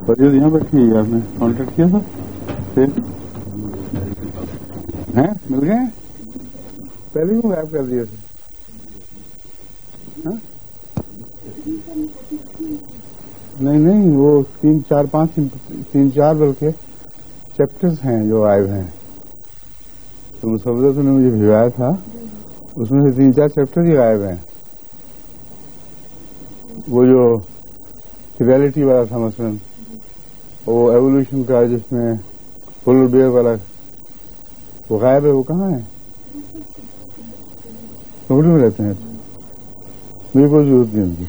فریض یہاں بیٹھی ہے، آپ نے کانٹیکٹ کیا تھا پھر ہیں مل گئے ہیں؟ پہلے بھی غائب کر دیے تھے. نہیں وہ 3-4 بلکہ چیپٹرز ہیں جو غائب ہیں. تو مسودہ نے مجھے بھیجوایا تھا، اس میں سے 3-4 چیپٹر ہی غائب ہیں. وہ جو ریئلٹی والا تھا مثلاً، وہ ایوولوشن کا جس میں پولر بیئر والا وہ غائب ہے. وہ کہاں ہے؟ نوکری میں رہتے ہیں. مجھے کوئی ضرورت نہیں ان کی.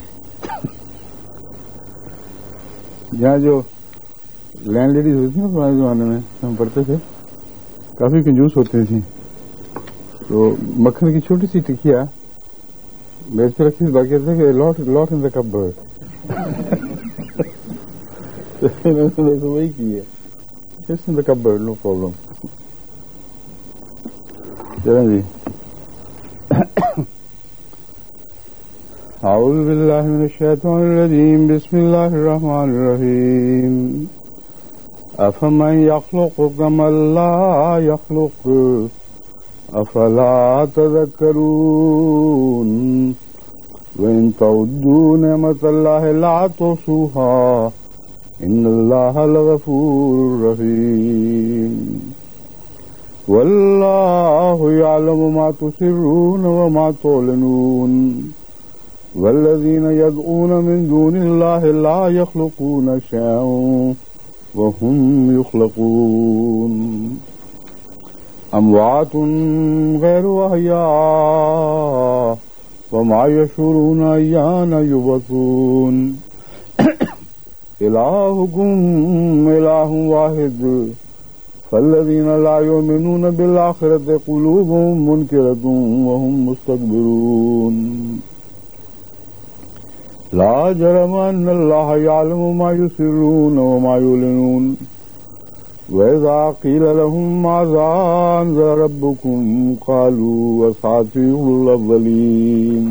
یہاں جو لینڈ لیڈیز ہوتی تھیں نا پرانے زمانے میں ہم پڑھتے تھے، کافی کنجوس ہوتی تھیں. تو مکھن کی چھوٹی سی ٹکیا میز پہ رکھی، باقی تھے کہ لاٹ ان دا کپبورڈ. وہی کی ہے، just in the cupboard, no problem. چلیں جی. اعوذ باللہ من الشیطان الرجیم، بسم اللہ الرحمن الرحیم. افمن یخلق کمن لا یخلق افلا تذکرون وان تعدوا نعمت اللہ لا تحصوها ان اللہ لغفور رحیم. واللہ یعلم ما تسرون وما تعلنون والذین یدعون من دون اللہ لا یخلقون شیئا وهم یخلقون اموات غیر احیاء وما یشعرون ایان یبعثون. الہکم الہ واحد فالذین لا یؤمنون بالآخرة قلوبهم منکرة وهم مستكبرون. لا جرم ان اللہ یعلم ما یسرون وما یعلنون وإذا قیل لهم ماذا انزل ربکم قالوا اساطیر الاولین.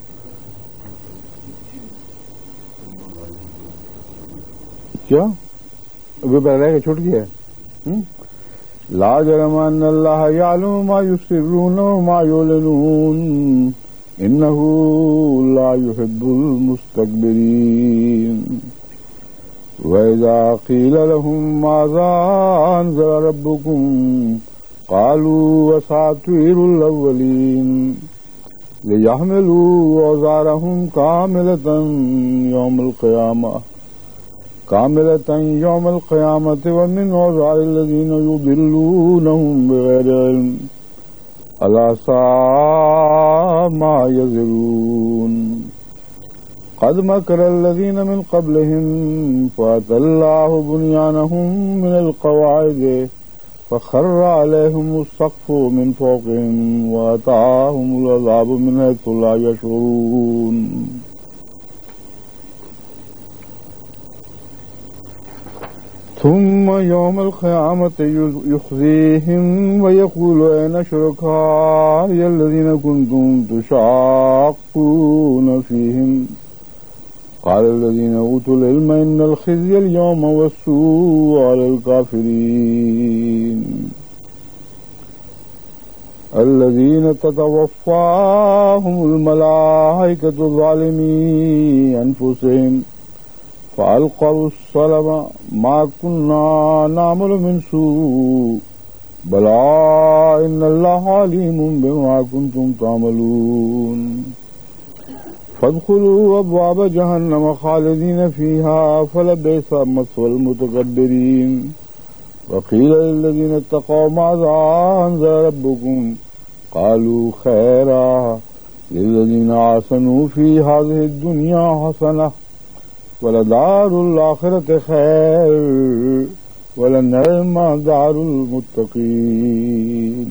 کیا ابھی پہلے کہ چھوٹ گیا ہے؟ لا جرم ان اللہ یعلم ما یسرون وما یعلنون انہ لا يحب المستكبرین. وإذا قیل لهم ماذا انزل ربکم قالوا اساطیر الاولین لیحملوا اوزارهم كاملة يوم القيامة ومن أوزار الذين يضلونهم بغير علم ألا ساء ما يزرون. قد مكر الذين من قبلهم فأتى الله بنيانهم من القواعد فخر عليهم السقف من فوقهم وأتاهم العذاب من حيث لا يشعرون. ثم يوم القيامة يخزيهم ويقول أين شركائي الذين كنتم تشاقون فيهم قال الذين أوتوا العلم إن الخزي اليوم والسوء على الكافرين الذين تتوفاهم الملائكة ظالمي أنفسهم فألقوا السلم ما كنا نعمل من سوء بلى إن الله عليم بما كنتم تعملون. فادخلوا أبواب جهنم خالدين فيها فلبئس مثوى المتكبرين. وقيل للذين اتقوا ماذا أنزل ربكم قالوا خيرا للذين أحسنوا في هذه الدنيا حسنة ولدار الآخرة خير ولنعم دار المتقين.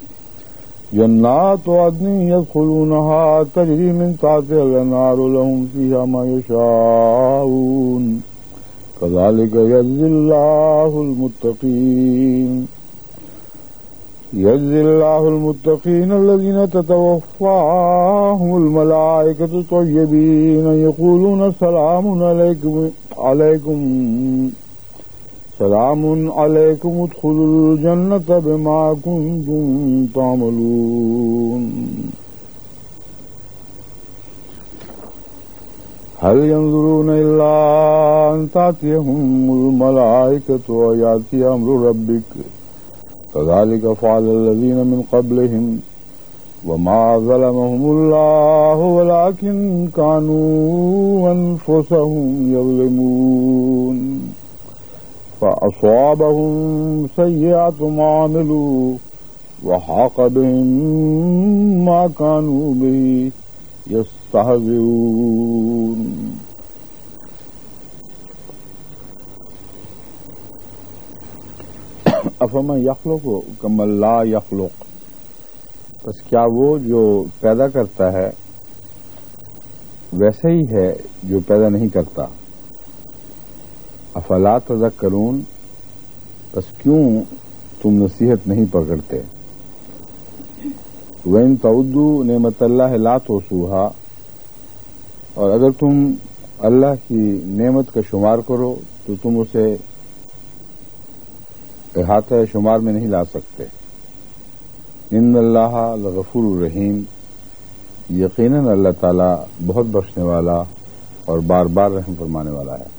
جنات عدن يدخلونها تجري من تحتها الأنهار لهم فيها ما يشاءون كذلك يجزي الله المتقين. يجزي الله المتقين الذين تتوفاهم الملائكة طيبين يقولون سلام عليكم سلام علیکم ادخلوا الجنة بما کنتم تعملون هل ينظرون إلا أن تأتيهم الملائكة ويأتي أمر ربك كذلك فعل الذين من قبلهم وما ظلمهم الله ولكن كانوا أنفسهم يظلمون فأصابهم سيئات ما عملوا وحاق بهم ما كانوا به يستهزئون افمن یخلق کمن لا یخلق، بس کیا وہ جو پیدا کرتا ہے ویسا ہی ہے جو پیدا نہیں کرتا۔ افلا تذکرون، بس کیوں تم نصیحت نہیں پکڑتے۔ وَإِن تَعُدُّوا نِعْمَتَ اللَّهِ لَا تُحْصُوهَا، اور اگر تم اللہ کی نعمت کا شمار کرو تو تم اسے احاطہ شمار میں نہیں لا سکتے۔ ان اللہ لغفور الرحیم، یقیناً اللہ تعالی بہت بخشنے والا اور بار بار رحم فرمانے والا ہے۔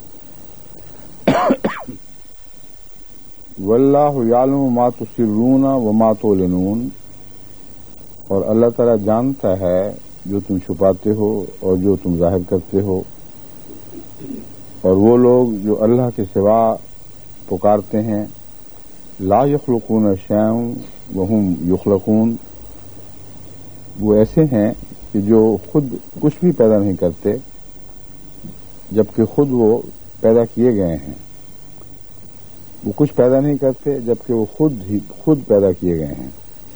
واللہ یعلم ما تسرون وما تعلنون، اور اللہ تعالی جانتا ہے جو تم چھپاتے ہو اور جو تم ظاہر کرتے ہو۔ اور وہ لوگ جو اللہ کے سوا پکارتے ہیں، لا یخلقون شیئا وہم یخلقون، وہ ایسے ہیں کہ جو خود کچھ بھی پیدا نہیں کرتے جبکہ خود وہ پیدا کیے گئے ہیں۔ وہ کچھ پیدا نہیں کرتے جبکہ وہ خود پیدا کیے گئے ہیں۔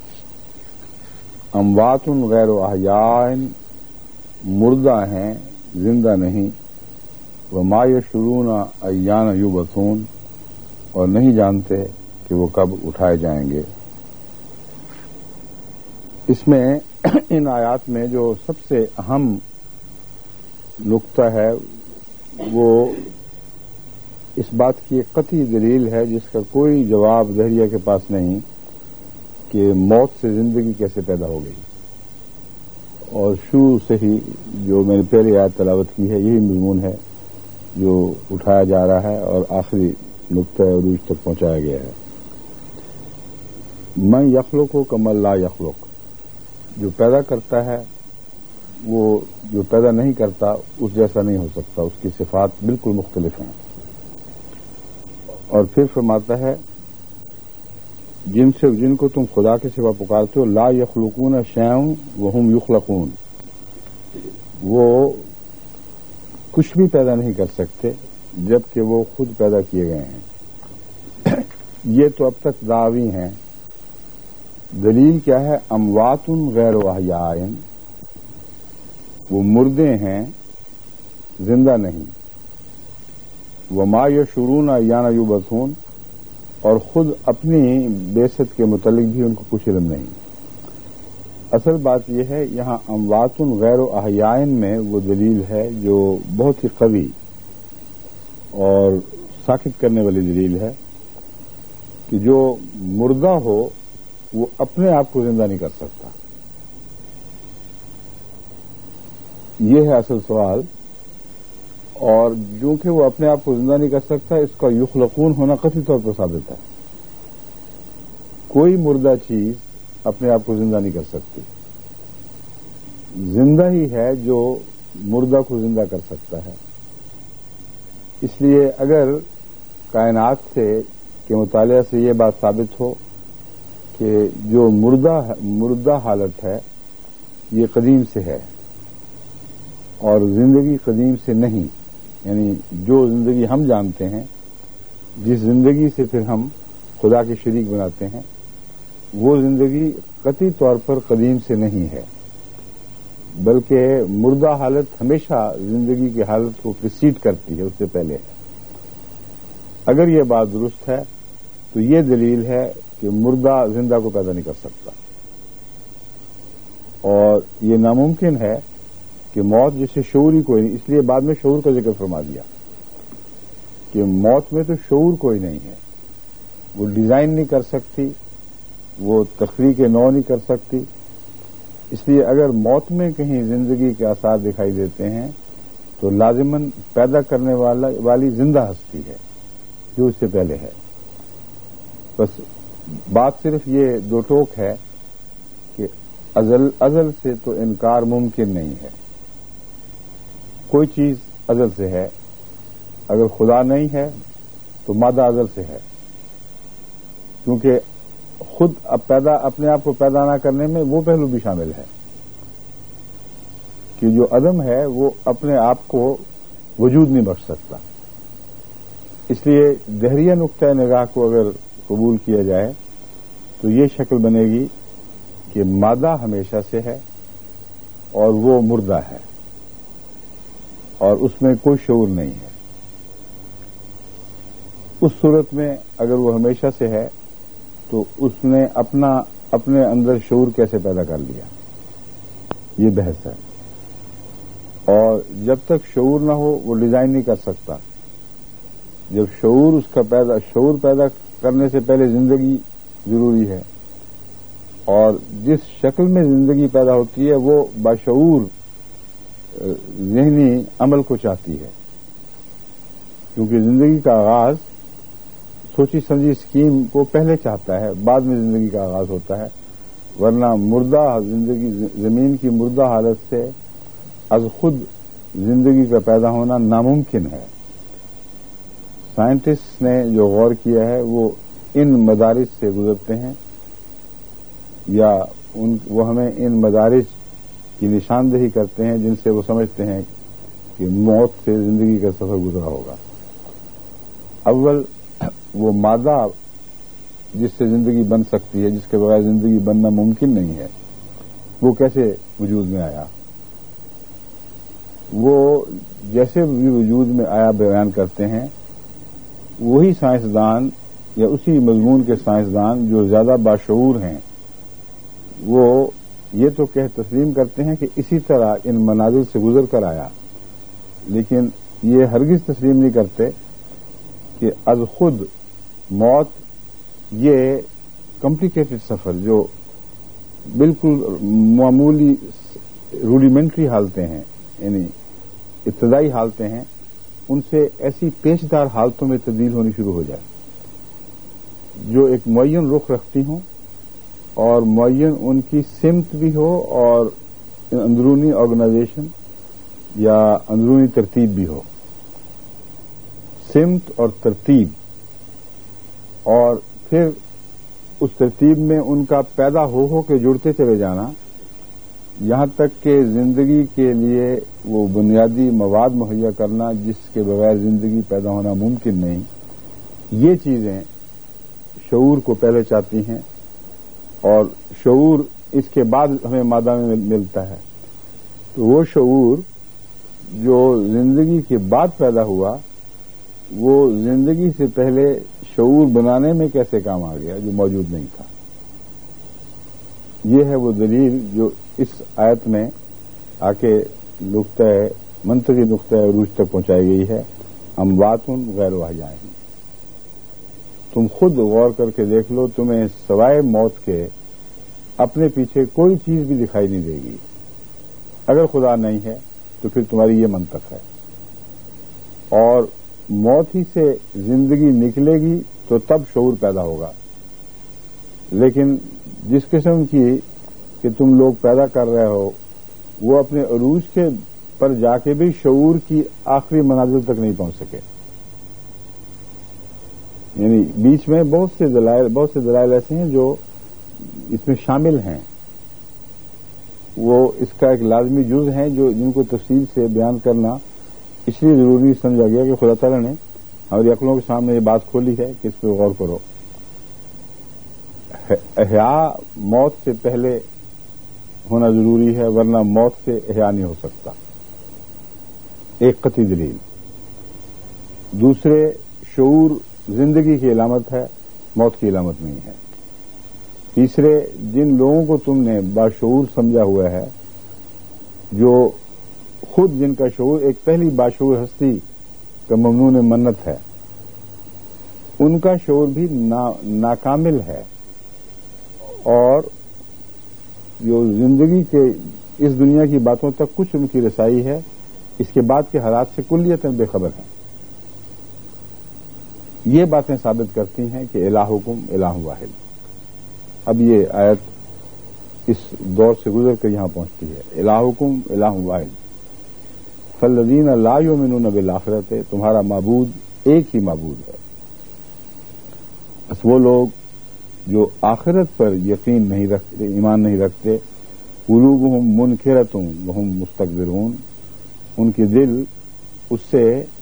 اموات غیر احیاء، مردہ ہیں زندہ نہیں۔ وما یشعرون ایان یبعثون، اور نہیں جانتے کہ وہ کب اٹھائے جائیں گے۔ اس میں ان آیات میں جو سب سے اہم نقطہ ہے وہ اس بات کی ایک قطعی دلیل ہے جس کا کوئی جواب دہریہ کے پاس نہیں کہ موت سے زندگی کیسے پیدا ہو گئی۔ اور شروع سے ہی جو میں نے پہلی آیت تلاوت کی ہے یہی مضمون ہے جو اٹھایا جا رہا ہے اور آخری نقطہ عروج تک پہنچایا گیا ہے۔ من یخلق کمن لا یخلق، جو پیدا کرتا ہے وہ جو پیدا نہیں کرتا اس جیسا نہیں ہو سکتا، اس کی صفات بالکل مختلف ہیں۔ اور پھر فرماتا ہے جن کو تم خدا کے سوا پکارتے ہو، لا یخلقون شیئا وہم یخلقون، وہ کچھ بھی پیدا نہیں کر سکتے جبکہ وہ خود پیدا کیے گئے ہیں۔ یہ تو اب تک دعوی ہیں۔ دلیل کیا ہے؟ اموات غیر احیاء، وہ مردے ہیں زندہ نہیں۔ وما یشعرون ایان یبعثون، اور خود اپنی بعثت کے متعلق بھی ان کو کچھ علم نہیں۔ اصل بات یہ ہے یہاں اموات غیر احیاء میں وہ دلیل ہے جو بہت ہی قوی اور ساکت کرنے والی دلیل ہے کہ جو مردہ ہو وہ اپنے آپ کو زندہ نہیں کر سکتا۔ یہ ہے اصل سوال۔ اور چونکہ وہ اپنے آپ کو زندہ نہیں کر سکتا، اس کا یخلقون ہونا قطعی طور پر ثابت ہے۔ کوئی مردہ چیز اپنے آپ کو زندہ نہیں کر سکتی، زندہ ہی ہے جو مردہ کو زندہ کر سکتا ہے۔ اس لیے اگر کائنات کے مطالعہ سے یہ بات ثابت ہو کہ جو مردہ حالت ہے یہ قدیم سے ہے اور زندگی قدیم سے نہیں، یعنی جو زندگی ہم جانتے ہیں، جس زندگی سے پھر ہم خدا کے شریک بناتے ہیں، وہ زندگی قطعی طور پر قدیم سے نہیں ہے، بلکہ مردہ حالت ہمیشہ زندگی کی حالت کو پریسیڈ کرتی ہے، اس سے پہلے ہے۔ اگر یہ بات درست ہے تو یہ دلیل ہے کہ مردہ زندہ کو پیدا نہیں کر سکتا، اور یہ ناممکن ہے کہ موت جسے شعور ہی کوئی نہیں، اس لیے بعد میں شعور کا ذکر فرما دیا کہ موت میں تو شعور کوئی نہیں ہے، وہ ڈیزائن نہیں کر سکتی، وہ تخلیق نو نہیں کر سکتی. اس لیے اگر موت میں کہیں زندگی کے آثار دکھائی دیتے ہیں تو لازماً پیدا کرنے والی زندہ ہستی ہے جو اس سے پہلے ہے. بس بات صرف یہ دو ٹوک ہے کہ ازل سے تو انکار ممکن نہیں ہے. کوئی چیز ازل سے ہے، اگر خدا نہیں ہے تو مادہ ازل سے ہے، کیونکہ خود اپنے آپ کو پیدا نہ کرنے میں وہ پہلو بھی شامل ہے کہ جو عدم ہے وہ اپنے آپ کو وجود نہیں بخش سکتا. اس لیے دہریہ نقطۂ نگاہ کو اگر قبول کیا جائے تو یہ شکل بنے گی کہ مادہ ہمیشہ سے ہے اور وہ مردہ ہے اور اس میں کوئی شعور نہیں ہے. اس صورت میں اگر وہ ہمیشہ سے ہے تو اس نے اپنے اندر شعور کیسے پیدا کر لیا، یہ بحث ہے. اور جب تک شعور نہ ہو وہ ڈیزائن نہیں کر سکتا. جب شعور شعور پیدا کرنے سے پہلے زندگی ضروری ہے، اور جس شکل میں زندگی پیدا ہوتی ہے وہ باشعور ذہنی عمل کو چاہتی ہے، کیونکہ زندگی کا آغاز سوچی سمجھی اسکیم کو پہلے چاہتا ہے، بعد میں زندگی کا آغاز ہوتا ہے. ورنہ مردہ زندگی، زمین کی مردہ حالت سے از خود زندگی کا پیدا ہونا ناممکن ہے. سائنٹسٹ نے جو غور کیا ہے وہ ان مدارج سے گزرتے ہیں، یا وہ ہمیں ان مدارج کی نشاندہی کرتے ہیں جن سے وہ سمجھتے ہیں کہ موت سے زندگی کا سفر گزرا ہوگا. اول وہ مادہ جس سے زندگی بن سکتی ہے، جس کے بغیر زندگی بننا ممکن نہیں ہے، وہ کیسے وجود میں آیا؟ وہ جیسے بھی وجود میں آیا بیان کرتے ہیں، وہی سائنسدان یا اسی مضمون کے سائنسدان جو زیادہ باشعور ہیں وہ یہ تو تسلیم کرتے ہیں کہ اسی طرح ان مناظر سے گزر کر آیا، لیکن یہ ہرگز تسلیم نہیں کرتے کہ از خود موت یہ کمپلیکیٹڈ سفر جو بالکل معمولی روڈیمنٹری حالتیں ہیں، یعنی ابتدائی حالتیں ہیں، ان سے ایسی پیچدار حالتوں میں تبدیل ہونی شروع ہو جائے جو ایک معین رخ رکھتی ہوں اور معین ان کی سمت بھی ہو اور اندرونی آرگنائزیشن یا اندرونی ترتیب بھی ہو. سمت اور ترتیب، اور پھر اس ترتیب میں ان کا پیدا ہو کے جڑتے چلے جانا، یہاں تک کہ زندگی کے لیے وہ بنیادی مواد مہیا کرنا جس کے بغیر زندگی پیدا ہونا ممکن نہیں. یہ چیزیں شعور کو پہلے چاہتی ہیں اور شعور اس کے بعد ہمیں مادہ میں ملتا ہے. تو وہ شعور جو زندگی کے بعد پیدا ہوا وہ زندگی سے پہلے شعور بنانے میں کیسے کام آ گیا جو موجود نہیں تھا. یہ ہے وہ دلیل جو اس آیت میں آ کے منطقی نقطۂ عروج تک پہنچائی گئی ہے. اموات غیر واحیائیں. تم خود غور کر کے دیکھ لو، تمہیں سوائے موت کے اپنے پیچھے کوئی چیز بھی دکھائی نہیں دے گی. اگر خدا نہیں ہے تو پھر تمہاری یہ منطق ہے، اور موت ہی سے زندگی نکلے گی تو تب شعور پیدا ہوگا. لیکن جس قسم کی کہ تم لوگ پیدا کر رہے ہو وہ اپنے عروج کے پر جا کے بھی شعور کی آخری منازل تک نہیں پہنچ سکے. یعنی بیچ میں بہت سے دلائل ایسے ہیں جو اس میں شامل ہیں، وہ اس کا ایک لازمی جز ہیں جن کو تفصیل سے بیان کرنا اس لیے ضروری سمجھا گیا کہ خدا تعالیٰ نے ہماری عقلوں کے سامنے یہ بات کھولی ہے کہ اس پہ غور کرو. احیاء موت سے پہلے ہونا ضروری ہے، ورنہ موت سے احیاء نہیں ہو سکتا. ایک قطعی دلیل. دوسرے، شعور زندگی کی علامت ہے، موت کی علامت نہیں ہے. تیسرے، جن لوگوں کو تم نے باشعور سمجھا ہوا ہے، جو خود جن کا شعور ایک پہلی باشعور ہستی کا ممنون منت ہے، ان کا شعور بھی ناکامل ہے، اور جو زندگی کے اس دنیا کی باتوں تک کچھ ان کی رسائی ہے، اس کے بعد کے حالات سے کلیتاً بے خبر ہیں۔ یہ باتیں ثابت کرتی ہیں کہ الہکم الہ واحد۔ اب یہ آیت اس دور سے گزر کر یہاں پہنچتی ہے، الہکم الہ واحد فالذین لا یؤمنون بالآخرۃ، تمہارا معبود ایک ہی معبود ہے۔ بس وہ لوگ جو آخرت پر یقین نہیں رکھتے، ایمان نہیں رکھتے، قلوبہم منکرۃ وہم مستکبرون، ان کے دل اس سے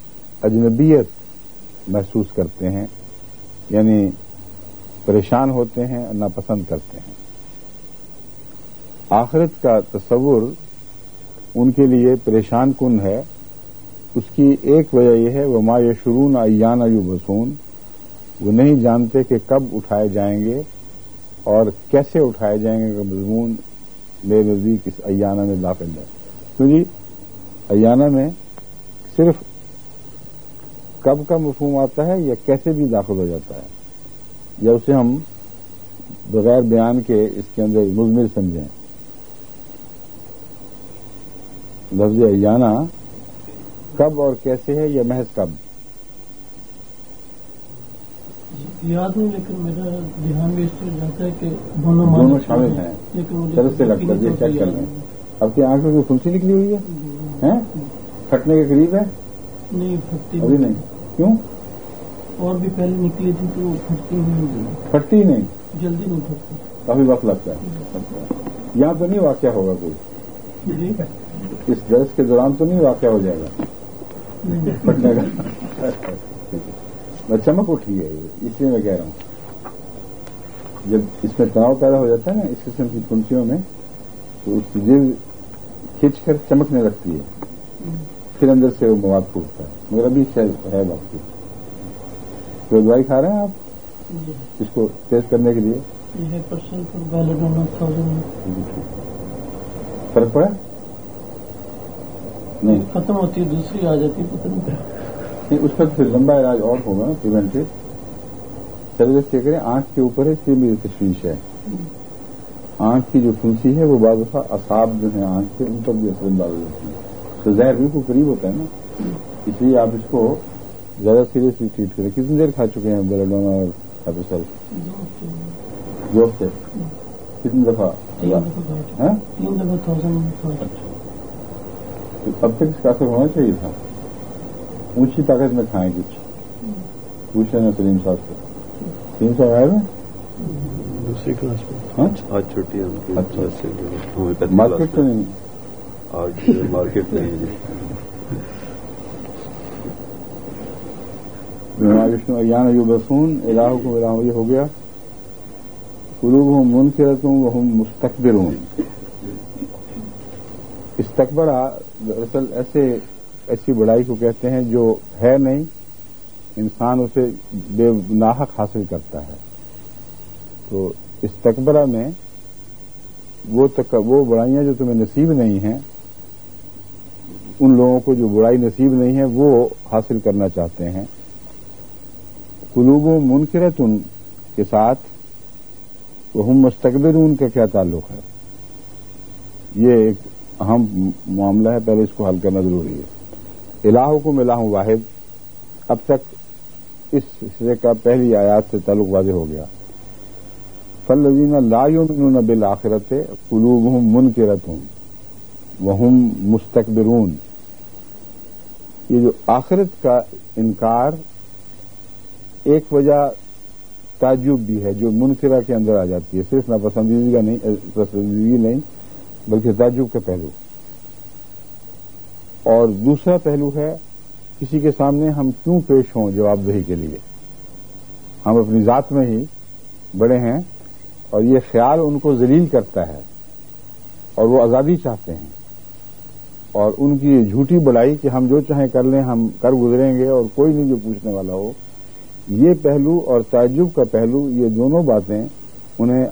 اجنبیت محسوس کرتے ہیں، یعنی پریشان ہوتے ہیں، ناپسند کرتے ہیں۔ آخرت کا تصور ان کے لیے پریشان کن ہے۔ اس کی ایک وجہ یہ ہے وما یشعرون ایان یبعثون، وہ نہیں جانتے کہ کب اٹھائے جائیں گے اور کیسے اٹھائے جائیں گے کہ مضمون میرے نزدیک اس ایانہ میں داخل ہے۔ کیونکہ ایانہ میں صرف کب کا مفہوم آتا ہے یا کیسے بھی داخل ہو جاتا ہے، یا اسے ہم بغیر بیان کے اس کے اندر مضمر سمجھیں۔ لفظ ایانہ کب اور کیسے ہے یا محض کب؟ یاد نہیں، لیکن میرا دھیان بھی اس طرح جاتا ہے کہ دونوں شامل ہیں۔ طرف سے لگتا ہے، چیک کر لیں۔ اب کی آنکھ میں کوئی پھنسی نکلی ہوئی ہے؟ پھٹنے کے قریب ہے؟ نہیں پھٹتی، ابھی نہیں۔ کیوں؟ اور بھی پہلے نکلی تھی تو پھٹتی نہیں، پھٹتی نہیں، جلدی نہیں پھٹتی، کافی وقت لگتا ہے۔ یہاں تو نہیں واقعہ ہوگا کوئی، اس درس کے دوران تو نہیں واقعہ ہو جائے گا پھٹنے کا؟ چمک اٹھی ہے، اس لیے میں کہہ رہا ہوں جب اس میں تناؤ پیدا ہو جاتا ہے نا اس قسم کی پھنسیوں میں، تو اس کی جلد کھینچ کر چمکنے لگتی ہے، پھر اندر سے وہ مواد پھوٹتا ہے۔ مگر ابھی شاید ہے باقی۔ تو دوائی کھا رہے ہیں آپ اس کو ٹیسٹ کرنے کے لیے؟ فرق پڑا؟ نہیں، ختم ہوتی ہے، دوسری آ جاتی ہے، پتہ نہیں اس کا پھر لمبا علاج اور ہوگا نا، پریونٹیو۔ چلو جیسے کریں، آنکھ کے اوپر ہے، یہ میری تشویش ہے۔ آنکھ کی جو پھنسی ہے وہ بعض دفعہ اعصاب جو ہیں آنکھ کے، ان پر بھی اثر انداز ہو جاتی ہے، تو زہر بالکل قریب ہوتا ہے نا، اس لیے آپ اس کو زیادہ سیریسلی ٹریٹ کریں۔ کتنی دیر کھا چکے ہیں بیلاڈونا اور کیپسول؟ دو ہفتے۔ کتنی دفعہ؟ 3 دفعہ 1000۔ اب تک اس کا اثر ہونا چاہیے تھا۔ اونچی طاقت میں کھائیں کچھ، پوچھ لینا سلیم صاحب سے۔ 300 آئے میں دوسری کلاس میں آج چھٹی ہے ان کی۔ مارکیٹ تو نہیں؟ آج مارکیٹ نہیں ہے وشنو ایان یبعثون الہکم الہ، یہ ہو گیا۔ قلوبہم منکرۃ وہم مستکبرون۔ استکبرہ دراصل ایسی بڑائی کو کہتے ہیں جو ہے نہیں، انسان اسے بے ناحق حاصل کرتا ہے۔ تو استکبرہ میں وہ بڑائیاں جو تمہیں نصیب نہیں ہیں، ان لوگوں کو جو بڑائی نصیب نہیں ہے وہ حاصل کرنا چاہتے ہیں۔ قلوبہم منکرۃ کے ساتھ وہم مستکبرون کا کیا تعلق ہے؟ یہ ایک اہم معاملہ ہے، پہلے اس کو حل کرنا ضروری ہے۔ الہکم الہ واحد، اب تک اس حصے کا پہلی آیات سے تعلق واضح ہو گیا۔ فالذین لا یؤمنون بالآخرۃ قلوبہم منکرۃ وہم مستکبرون، یہ جو آخرت کا انکار ایک وجہ تعجب بھی ہے جو منکرہ کے اندر آ جاتی ہے، صرف پسندیدگی نہیں بلکہ تعجب کا پہلو۔ اور دوسرا پہلو ہے کسی کے سامنے ہم کیوں پیش ہوں جواب دہی کے لیے، ہم اپنی ذات میں ہی بڑے ہیں اور یہ خیال ان کو ذلیل کرتا ہے اور وہ آزادی چاہتے ہیں، اور ان کی یہ جھوٹی بڑائی کہ ہم جو چاہیں کر لیں، ہم کر گزریں گے اور کوئی نہیں جو پوچھنے والا ہو، یہ پہلو اور تعجب کا پہلو، یہ دونوں باتیں انہیں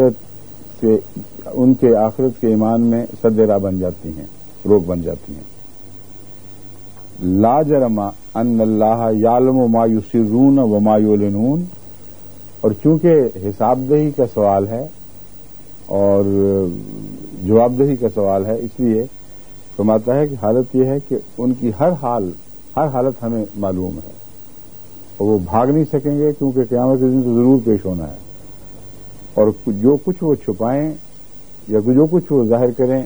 ان کے آخرت کے ایمان میں سد راہ بن جاتی ہیں، روک بن جاتی ہیں۔ لا جرم ان اللہ یعلم ما یسرون وما یعلنون، اور چونکہ حساب دہی کا سوال ہے اور جواب دہی کا سوال ہے، اس لیے فرماتا ہے کہ حالت یہ ہے کہ ان کی ہر حالت ہمیں معلوم ہے، اور وہ بھاگ نہیں سکیں گے کیونکہ قیامت کے دن تو ضرور پیش ہونا ہے، اور جو کچھ وہ چھپائیں یا جو کچھ وہ ظاہر کریں،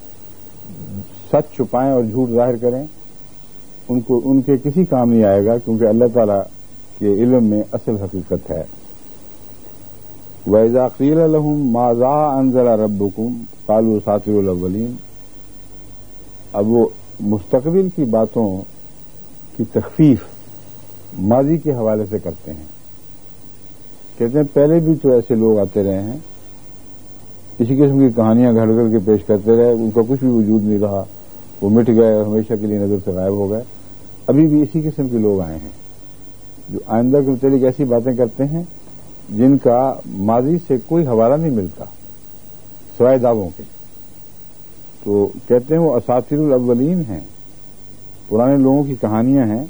سچ چھپائیں اور جھوٹ ظاہر کریں، ان کے کسی کام نہیں آئے گا، کیونکہ اللہ تعالیٰ کے علم میں اصل حقیقت ہے۔ وَإِذَا قِيلَ لَهُم مَاذَا أَنزَلَ رَبُّكُمْ قَالُوا أَسَاطِيرُ الْأَوَّلِينَ، اب وہ مستقبل کی باتوں کی تخفیف ماضی کے حوالے سے کرتے ہیں، کہتے ہیں پہلے بھی تو ایسے لوگ آتے رہے ہیں، اسی قسم کی کہانیاں گھڑ کر کے پیش کرتے رہے، ان کا کچھ بھی وجود نہیں رہا، وہ مٹ گئے اور ہمیشہ کے لیے نظر سے غائب ہو گئے۔ ابھی بھی اسی قسم کے لوگ آئے ہیں جو آئندہ کے متعلق ایسی باتیں کرتے ہیں جن کا ماضی سے کوئی حوالہ نہیں ملتا سوائے دعووں کے، تو کہتے ہیں وہ اساطیر الاولین ہیں، پرانے لوگوں کی کہانیاں ہیں۔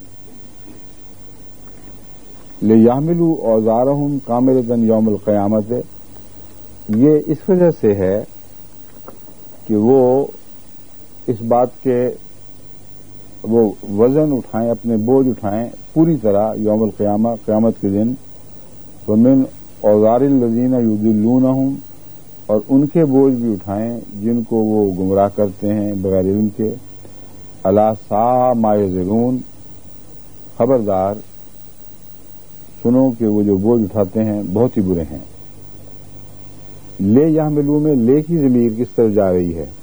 لِيَحْمِلُوا أَوْزَارَهُمْ كَامِلَةً يَوْمَ الْقِيَامَةِ، یہ اس وجہ سے ہے کہ وہ اس بات کے وہ وزن اٹھائیں، اپنے بوجھ اٹھائیں پوری طرح یوم القیامہ، قیامت کے دن۔ وَمِنْ أَوْزَارِ الَّذِينَ يُضِلُّونَهُمْ، اور ان کے بوجھ بھی اٹھائیں جن کو وہ گمراہ کرتے ہیں بغیر علم کے۔ أَلَا سَاءَ مَا يَزِرُونَ، خبردار سنو کہ وہ جو بوجھ اٹھاتے ہیں بہت ہی برے ہیں۔ لے یحملو میں لے کی ضمیر کس طرف جا رہی ہے؟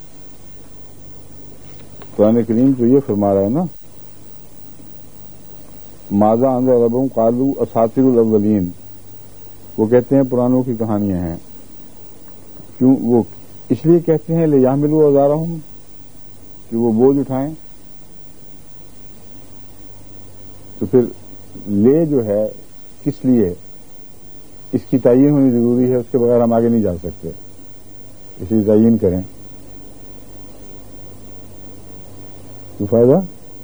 قرآن کریم تو یہ فرما رہا ہے نا، ماذا انزل ربهم قالوا اساطیر الاولین، وہ کہتے ہیں پرانوں کی کہانیاں ہیں۔ کیوں وہ اس لیے کہتے ہیں لیحملوا اوزارہم کہ وہ بوجھ اٹھائیں، تو پھر لے جو ہے کس لیے، اس کی تعین ہونی ضروری ہے، اس کے بغیر ہم آگے نہیں جا سکتے، اس لیے تعین کریں۔ تو فائدہ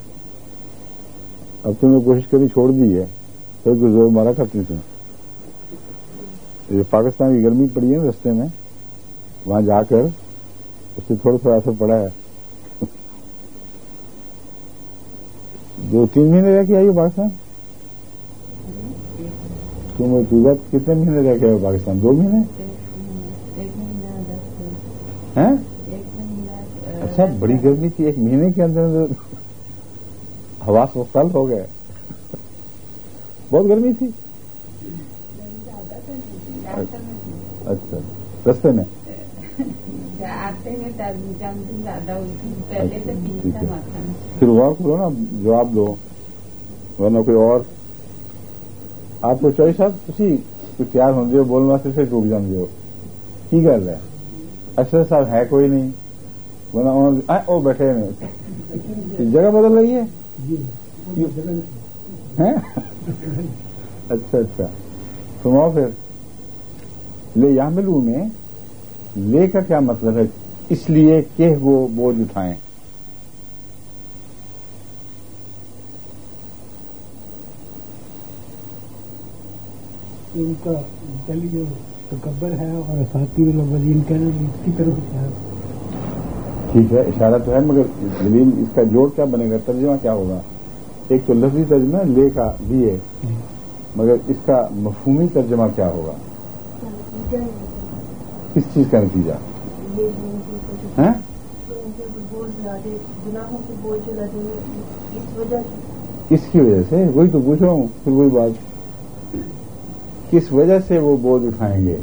اب تم نے کوشش کری چھوڑ دی ہے، پھر کوئی زور مارا کرتی تھی۔ یہ پاکستان کی گرمی پڑی ہے نا رستے میں، وہاں جا کر اس سے تھوڑا تھوڑا اثر پڑا ہے۔ 2-3 مہینے رہ کے آئی ہو پاکستان؟ تم کتنے مہینے رہ کے آئے ہو پاکستان؟ 2 مہینے؟ ہیں؟ اچھا بڑی گرمی تھی، 1 مہینے کے اندر حواس مختلف ہو گئے، بہت گرمی تھی۔ اچھا رستے میں پھر غور کرو نا، جواب دو ورنہ کوئی اور آپ کو چوائس صاحب تھی کوئی تیار ہوں گے بولنے واسطے سے ٹوٹ جان گے کی گل ہے؟ اچھا صاحب ہے کوئی نہیں، ورنہ وہ بیٹھے جگہ بدل رہی ہے۔ اچھا سناؤ پھر۔ لے یحملو میں لے کا کیا مطلب ہے؟ اس لیے کہ وہ بوجھ اٹھائیں۔ ان کا پہلی جو تکبر ہے اور اساطیر الاولین کہنا اس کی طرف ہے۔ ٹھیک ہے اشارہ تو ہے، مگر دلیل اس کا جوڑ کیا بنے گا، ترجمہ کیا ہوگا؟ ایک تو لفظی ترجمہ لے کا بھی ہے، مگر اس کا مفہومی ترجمہ کیا ہوگا؟ کس چیز کا نتیجہ؟ کس کی وجہ سے؟ وہی تو پوچھ رہا ہوں، پھر وہی بات، کس وجہ سے وہ بوجھ اٹھائیں گے؟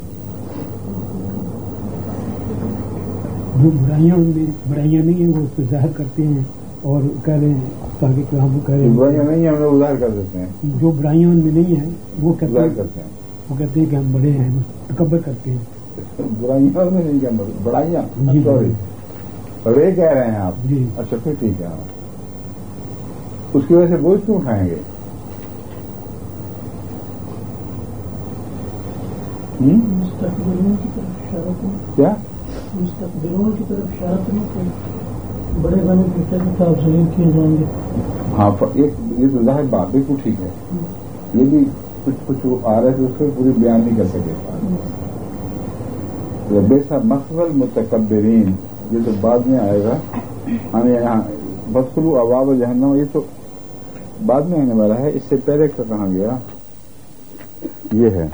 جو برائیاں نہیں ہیں وہ اس کو ظاہر کرتے ہیں اور کہہ رہے ہیں تاکہ کہ ہم کہہ رہے ہیں برائیاں نہیں ہیں ہم لوگ ظاہر کر دیتے ہیں، جو برائیاں ان میں نہیں ہیں وہ ظاہر کرتے ہیں، وہ کہتے ہیں کہ ہم بڑے ہیں، تکبر کرتے ہیں۔ برائیاں میں نہیں کیا بڑائیاں سوری اور یہ کہہ رہے ہیں آپ؟ جی اچھا پھر ٹھیک ہے، اس کی وجہ سے بوجھ کیوں اٹھائیں گے؟ مستقبلوں کی طرف اشارت نہیں، کیا مستقبلوں کی طرف اشارت نہیں، بڑے بنے بیٹے کے آپ ظاہر کیے جائیں گے۔ ہاں یہ تو ظاہر بات بالکل ٹھیک ہے. یہ بھی کچھ آ رہے تھے اس کو پوری بیان نہیں کر سکے. بیسا مخول متکبرین یہ تو بعد میں آئے گا. ہمیں یہاں بدخلو ابواب جہنم یہ تو بعد میں آنے والا ہے. اس سے پہلے کا کہاں گیا یہ ہے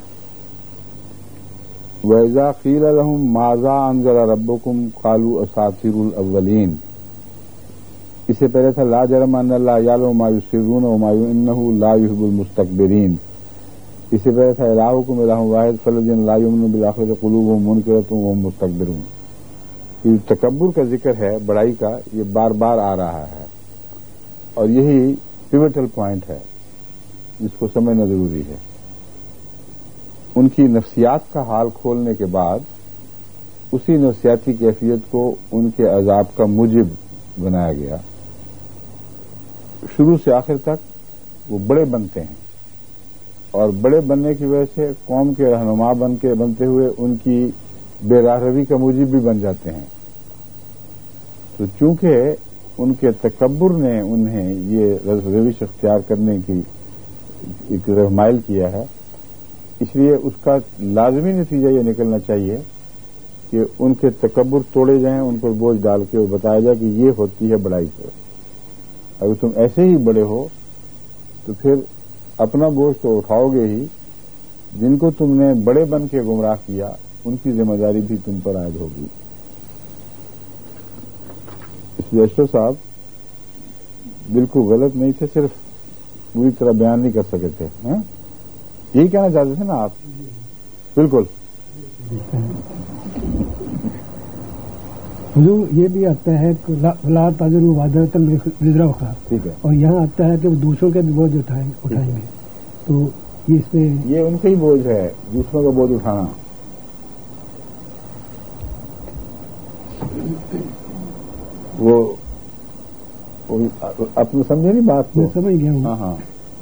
وَإِذَا قِيلَ لَهُم مَاذَا أَنزَلَ رَبُّكُمْ قَالُوا أَسَاطِيرُ الْأَوَّلِينَ. اس سے پہلے تھا لا جرم ان اللہ یعلم ما یسرون وما انه لا يحب المستكبرین. اس سے پہلے تھا الہکم الہ واحد فالذین لا یؤمنون بالآخرۃ قلوبهم منکرۃ وهم مستكبرون. یہ تکبر کا ذکر ہے بڑائی کا یہ بار بار آ رہا ہے اور یہی پیوٹل پوائنٹ ہے جس کو سمجھنا ضروری ہے. ان کی نفسیات کا حال کھولنے کے بعد اسی نفسیاتی کیفیت کو ان کے عذاب کا موجب بنایا گیا. شروع سے آخر تک وہ بڑے بنتے ہیں اور بڑے بننے کی وجہ سے قوم کے رہنما بنتے ہوئے ان کی بے راہ روی کا موجب بھی بن جاتے ہیں. تو چونکہ ان کے تکبر نے انہیں یہ روش اختیار کرنے کی ایک رہنمائی کیا ہے اس لیے اس کا لازمی نتیجہ یہ نکلنا چاہیے کہ ان کے تکبر توڑے جائیں ان پر بوجھ ڈال کے اور بتایا جائے کہ یہ ہوتی ہے بڑائی سے. اگر تم ایسے ہی بڑے ہو تو پھر اپنا بوجھ تو اٹھاؤ گے ہی. جن کو تم نے بڑے بن کے گمراہ کیا ان کی ذمہ داری بھی تم پر عائد ہوگی. اس لیے اشرف صاحب بالکل غلط نہیں تھے صرف پوری طرح بیان نہیں کر سکے تھے. یہی کہنا چاہتے تھے نا آپ. بالکل حضور یہ بھی آتا ہے کہ لا تاجروا وادرۃ وزر اخرى. ٹھیک ہے. اور یہاں آتا ہے کہ وہ دوسروں کے بھی بوجھ اٹھائیں گے. تو یہ اس میں یہ ان کا ہی بوجھ ہے دوسروں کا بوجھ اٹھانا. وہ اپنے سمجھے نہیں بات کو. سمجھ گیا ہوں. ہاں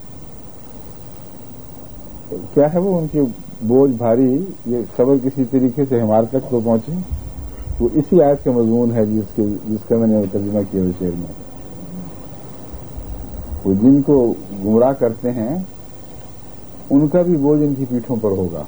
کیا ہے وہ ان کی بوجھ بھاری یہ خبر کسی طریقے سے ہمارے تک تو پہنچے. وہ اسی آیت کا مضمون ہے جس کا میں نے ترجمہ کیا ہے شعر میں. وہ جن کو گمراہ کرتے ہیں ان کا بھی بوجھ ان کی پیٹھوں پر ہوگا.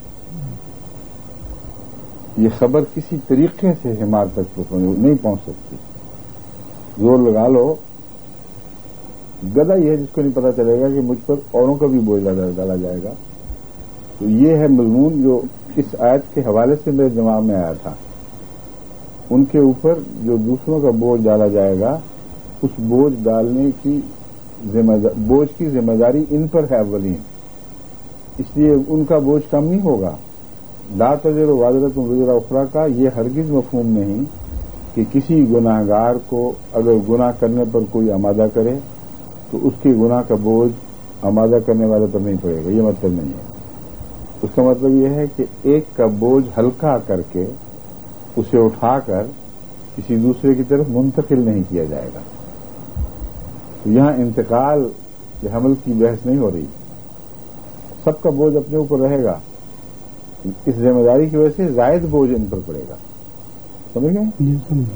یہ خبر کسی طریقے سے ہمارے تک تو نہیں پہنچ سکتی. زور لگا لو گدا یہ ہے جس کو نہیں پتا چلے گا کہ مجھ پر اوروں کا بھی بوجھ ڈالا جائے گا. تو یہ ہے مضمون جو اس آیت کے حوالے سے میرے دماغ میں آیا تھا. ان کے اوپر جو دوسروں کا بوجھ ڈالا جائے گا اس بوجھ ڈالنے کی بوجھ کی ذمہ داری ان پر ہے اولین. اس لیے ان کا بوجھ کم نہیں ہوگا. لا تزر وازرۃ وزر اخرى کا یہ ہرگز مفہوم نہیں کہ کسی گناہ گار کو اگر گناہ کرنے پر کوئی آمادہ کرے تو اس کے گناہ کا بوجھ آمادہ کرنے والے پر نہیں پڑے گا. یہ مطلب نہیں ہے. اس کا مطلب یہ ہے کہ ایک کا بوجھ ہلکا کر کے اسے اٹھا کر کسی دوسرے کی طرف منتقل نہیں کیا جائے گا. تو یہاں انتقال حمل کی بحث نہیں ہو رہی. سب کا بوجھ اپنے اوپر رہے گا. اس ذمہ داری کی وجہ سے زائد بوجھ ان پر پڑے گا. سمجھ گئے؟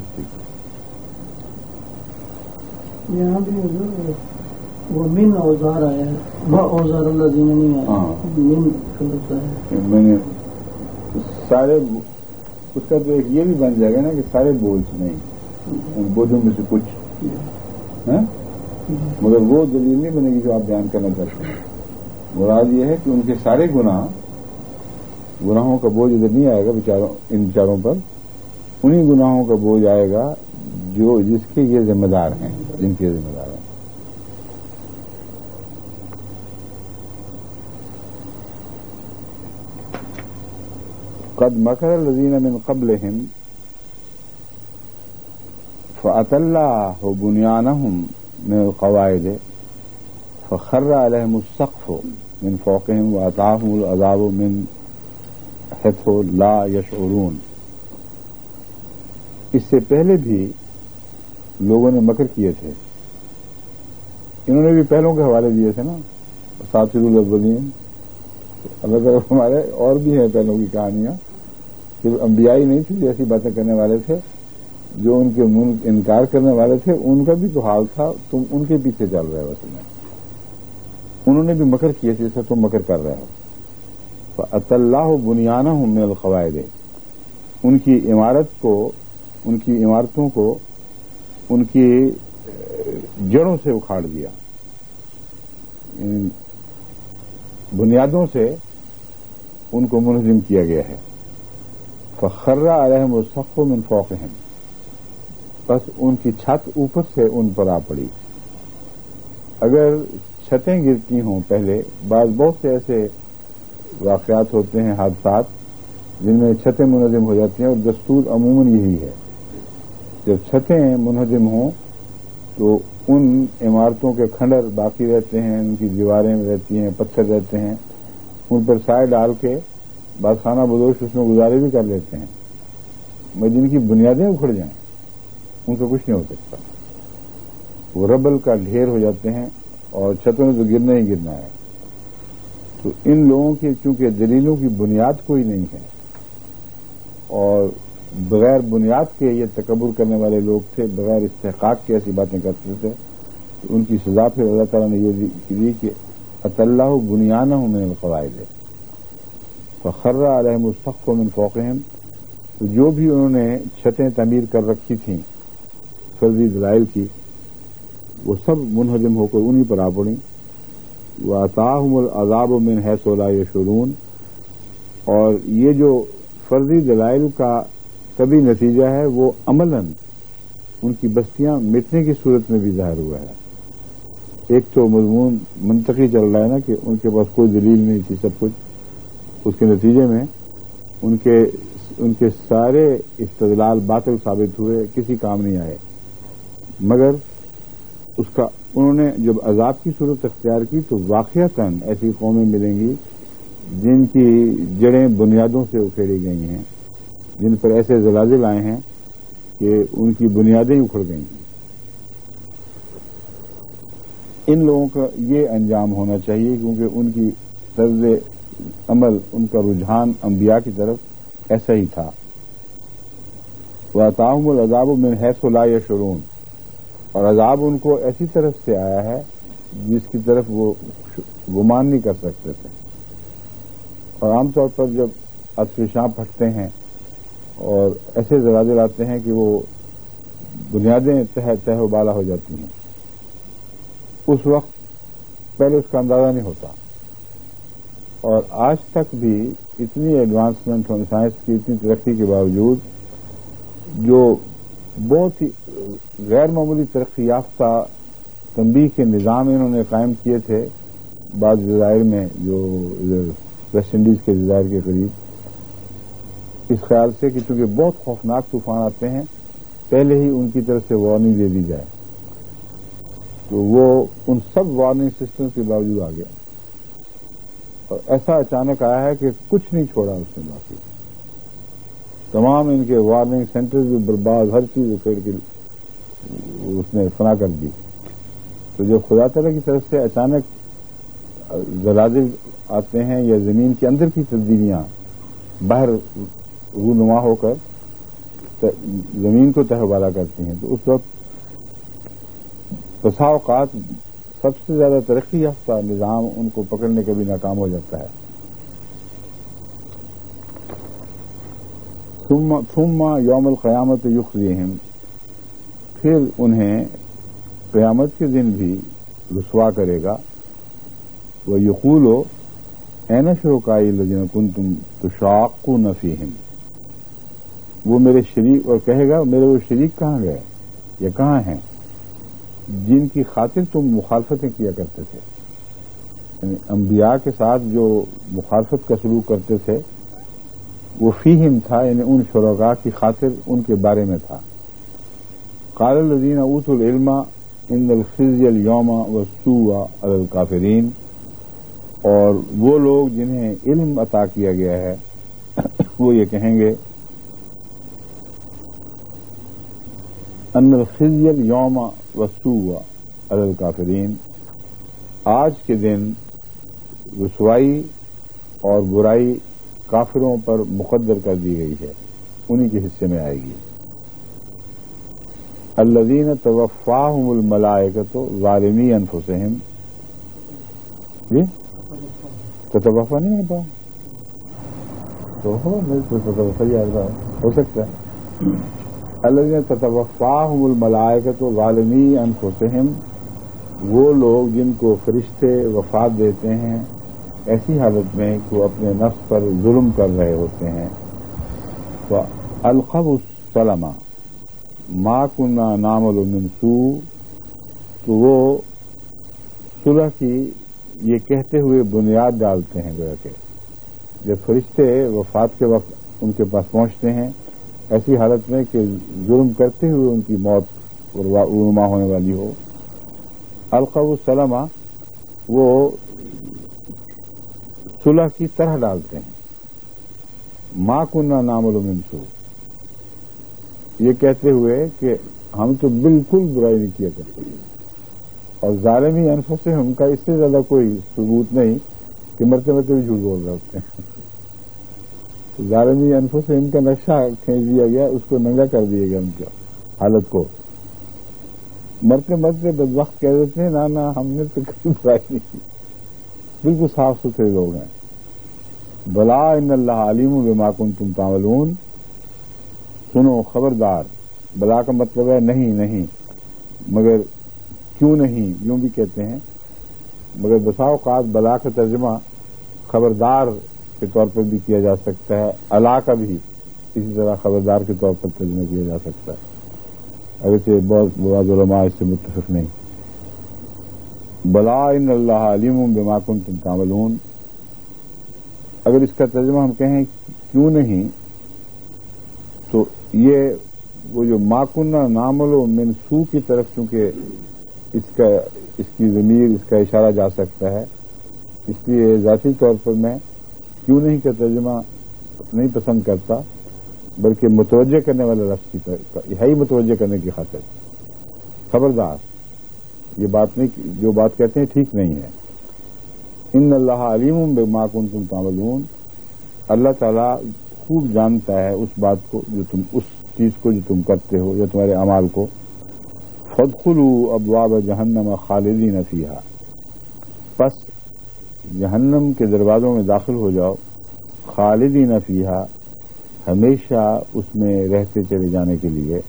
یہاں بھی وہ من اوزار آیا ہے. وہ اوزار اللہ جی نہیں آیا. من میں نے سارے اس کا تو ایک یہ بھی بن جائے گا نا کہ سارے بوجھ نہیں ان بوجھوں میں سے کچھ مگر وہ دلیل نہیں بنے گی جو آپ بیان کرنا چاہتے ہیں. مراد یہ ہے کہ ان کے سارے گناہوں کا بوجھ ادھر نہیں آئے گا ان بیچاروں پر. انہی گناہوں کا بوجھ آئے گا جو جس کے یہ ذمہ دار ہیں جن کے ذمہ دار ہیں. قد مکر الذین من قبلہم فأتی اللہ بنیانہم من القواعد فخر علیہم السقف من فوقہم وأتاہم العذاب من حیث لا یشعرون. اس سے پہلے بھی لوگوں نے مکر کیے تھے. انہوں نے بھی پہلوں کے حوالے دیے تھے نا اساطیر الاولین. اللہ تعالیٰ ہمارے اور بھی ہیں پہلوں کی کہانیاں. صرف انبیاء ہی نہیں تھی جو ایسی باتیں کرنے والے تھے. جو ان کے انکار کرنے والے تھے ان کا بھی تو حال تھا، تم ان کے پیچھے چل رہے ہو، اصل میں انہوں نے بھی مکر کیے تھے جیسا تم مکر کر رہے ہو۔ فَأَتَى اللَّهُ بُنْيَانَهُم مِّنَ الْقَوَاعِدِ، ان کی عمارت کو، ان کی عمارتوں کو ان کی جڑوں سے اکھاڑ دیا، بنیادوں سے ان کو منہدم کیا گیا ہے۔ فَخَرَّ عَلَيْهِمُ السَّقْفُ مِنْ فَوْقِهِمْ، بس ان کی چھت اوپر سے ان پر آ پڑی۔ اگر چھتیں گرتی ہوں پہلے، بہت سے ایسے واقعات ہوتے ہیں، حادثات جن میں چھتیں منہدم ہو جاتی ہیں، اور دستور عموماً یہی ہے، جب چھتیں منہدم ہوں تو ان عمارتوں کے کھنڈر باقی رہتے ہیں، ان کی دیواریں رہتی ہیں، پتھر رہتے ہیں، ان پر سائے ڈال کے بعض خانہ بدوش اس میں گزارے بھی کر لیتے ہیں، مگر جن کی بنیادیں اکھڑ جائیں ان کا کچھ نہیں ہو سکتا، وہ ربل کا ڈھیر ہو جاتے ہیں اور چھتوں نے تو گرنا ہی گرنا ہے۔ تو ان لوگوں کی چونکہ دلیلوں کی بنیاد کوئی نہیں ہے اور بغیر بنیاد کے یہ تکبر کرنے والے لوگ تھے، بغیر استحقاق کے ایسی باتیں کرتے تھے، تو ان کی سزا پھر اللہ تعالیٰ نے یہ دی کہ أَتَى اللَّهُ بُنْيَانَهُم مِّنَ الْقَوَاعِدِ فَخَرَّ عَلَيْهِمُ السَّقْفُ مِنْ فَوْقِهِمْ، تو جو بھی انہوں نے چھتیں تعمیر کر رکھی تھیں فرضی دلائل کی، وہ سب منہدم ہو کر انہی پر آ پڑیں۔ وَأَتَاهُمُ الْعَذَابُ مِنْ حَيْثُ لَا يَشْعُرُونَ، اور یہ جو فرضی دلائل کا کبھی نتیجہ ہے وہ عملاً ان کی بستیاں مٹنے کی صورت میں بھی ظاہر ہوا ہے۔ ایک تو مضمون منطقی چل رہا ہے نا کہ ان کے پاس کوئی دلیل نہیں تھی، سب کچھ، اس کے نتیجے میں ان کے سارے استدلال باطل ثابت ہوئے، کسی کام نہیں آئے، مگر انہوں نے جب عذاب کی صورت اختیار کی تو واقعتاً ایسی قومیں ملیں گی جن کی جڑیں بنیادوں سے اکھیڑی گئی ہیں، جن پر ایسے زلازل آئے ہیں کہ ان کی بنیادیں اکھڑ گئی ہیں۔ ان لوگوں کا یہ انجام ہونا چاہیے، کیونکہ ان کی طرز عمل، ان کا رجحان انبیاء کی طرف ایسا ہی تھا۔ وَأَتَاهُمُ الْعَذَابُ مِنْ حَيْثُ لَا يَشْعُرُونَ، اور عذاب ان کو ایسی طرف سے آیا ہے جس کی طرف وہ گمان نہیں کر سکتے تھے۔ اور عام طور پر جب عطف شاں پھٹتے ہیں اور ایسے زلازل آتے ہیں کہ وہ بنیادیں تہ و بالا ہو جاتی ہیں، اس وقت پہلے اس کا اندازہ نہیں ہوتا۔ اور آج تک بھی اتنی ایڈوانسمنٹ سائنس کی اتنی ترقی کے باوجود جو بہت ہی غیر معمولی ترقی یافتہ تنبیہ کے نظام انہوں نے قائم کیے تھے بعض جزائر میں، جو ویسٹ انڈیز کے جزائر کے قریب، اس خیال سے کہ چونکہ بہت خوفناک طوفان آتے ہیں پہلے ہی ان کی طرف سے وارننگ دے دی جائے، تو وہ ان سب وارننگ سسٹم کے باوجود آ گیا، اور ایسا اچانک آیا ہے کہ کچھ نہیں چھوڑا اس نے باقی، تمام ان کے وارننگ سینٹرز بھی برباد، ہر چیز اکھیڑ کے اس نے فنا کر دی۔ تو جب خدا تعالیٰ کی طرف سے اچانک زلازل آتے ہیں یا زمین کے اندر کی تبدیلیاں باہر رونما ہو کر زمین کو تہ و بالا کرتی ہیں، تو اس وقت بسا اوقات سب سے زیادہ ترقی یافتہ نظام ان کو پکڑنے کا بھی ناکام ہو جاتا ہے۔ ثم یوم القیامت یخزیہم، پھر انہیں قیامت کے دن بھی رسوا کرے گا۔ ویقول این شرکائی الذین کنتم تشاقون فیہم، وہ میرے شریک، اور کہے گا میرے وہ شریک کہاں گئے یا کہاں ہیں جن کی خاطر تم مخالفتیں کیا کرتے تھے، یعنی انبیاء کے ساتھ جو مخالفت کا سلوک کرتے تھے وہ فیہم تھا، یعنی ان شرکاء کی خاطر ان کے بارے میں تھا۔ قال الذین اوتوا العلم ان الخزي اليوم والسوء علی الکافرین، اور وہ لوگ جنہیں علم عطا کیا گیا ہے وہ یہ کہیں گے ان الخزي اليوم والسوء علی الکافرین، آج کے دن رسوائی اور برائی کافروں پر مقدر کر دی گئی ہے، انہی کے حصے میں آئے گی۔ الذین توفاہم الملائکۃ ظالمی انفسہم، جی تتوفا نہیں ہے تو تتوفا یاد ہو سکتا ہے. الذین تتوفاہم الملائکۃ ظالمی انفسہم، وہ لوگ جن کو فرشتے وفات دیتے ہیں ایسی حالت میں کہ وہ اپنے نفس پر ظلم کر رہے ہوتے ہیں. تو القوا السلم ما كنا نعمل من سوء، تو وہ صلح کی یہ کہتے ہوئے بنیاد ڈالتے ہیں گویا کہ جب فرشتے وفات کے وقت ان کے پاس پہنچتے ہیں ایسی حالت میں کہ ظلم کرتے ہوئے ان کی موت رونما ہونے والی ہو. القوا السلم وہ صلح کی طرح ڈالتے ہیں. ما كنا نعمل من سوء، یہ کہتے ہوئے کہ ہم تو بالکل برائی نہیں کیا کرتے. اور ظالمی انفسہم کا اس سے زیادہ کوئی ثبوت نہیں کہ مرتے مرتے بھی جھوٹ بول رہے ہوتے ہیں. ظالمی انفسہم کا نقشہ کھینچ دیا گیا، اس کو ننگا کر دیا گیا ان کی حالت کو. مرتے مرتے بدبخت کہہ دیتے ہیں نا ہم نے تو کبھی برائی نہیں کی، بالکل صاف ستھرے لوگ ہیں. بلا ان اللہ علیم بما کنتم تعملون، سنو خبردار. بلا کا مطلب ہے نہیں، مگر کیوں نہیں یوں بھی کہتے ہیں، مگر بسا اوقات بلا کا ترجمہ خبردار کے طور پر بھی کیا جا سکتا ہے، الا کا بھی اسی طرح خبردار کے طور پر ترجمہ کیا جا سکتا ہے، اگرچہ بعض علماء اس سے متفق نہیں. بلا ان اللہ علیم بما کنتم تعملون، اگر اس کا ترجمہ ہم کہیں کیوں نہیں تو یہ وہ جو ما کنا نعمل من سوء کی طرف چونکہ اس کی ضمیر اس کا اشارہ جا سکتا ہے، اس لیے ذاتی طور پر میں کیوں نہیں کا ترجمہ نہیں پسند کرتا، بلکہ متوجہ کرنے والے لفظ کی طرف ہے ہی متوجہ کرنے کی خاطر. خبردار، یہ بات نہیں، جو بات کہتے ہیں ٹھیک نہیں ہے. ان اللہ علیم بما کنتم تعملون، اللہ تعالیٰ خوب جانتا ہے اس بات کو جو تم اس چیز کو جو تم کرتے ہو یا تمہارے اعمال کو. فادخلوا ابواب جہنم خالدین فیہا، پس جہنم کے دروازوں میں داخل ہو جاؤ، خالدین فیہا، ہمیشہ اس میں رہتے چلے جانے کے لیے.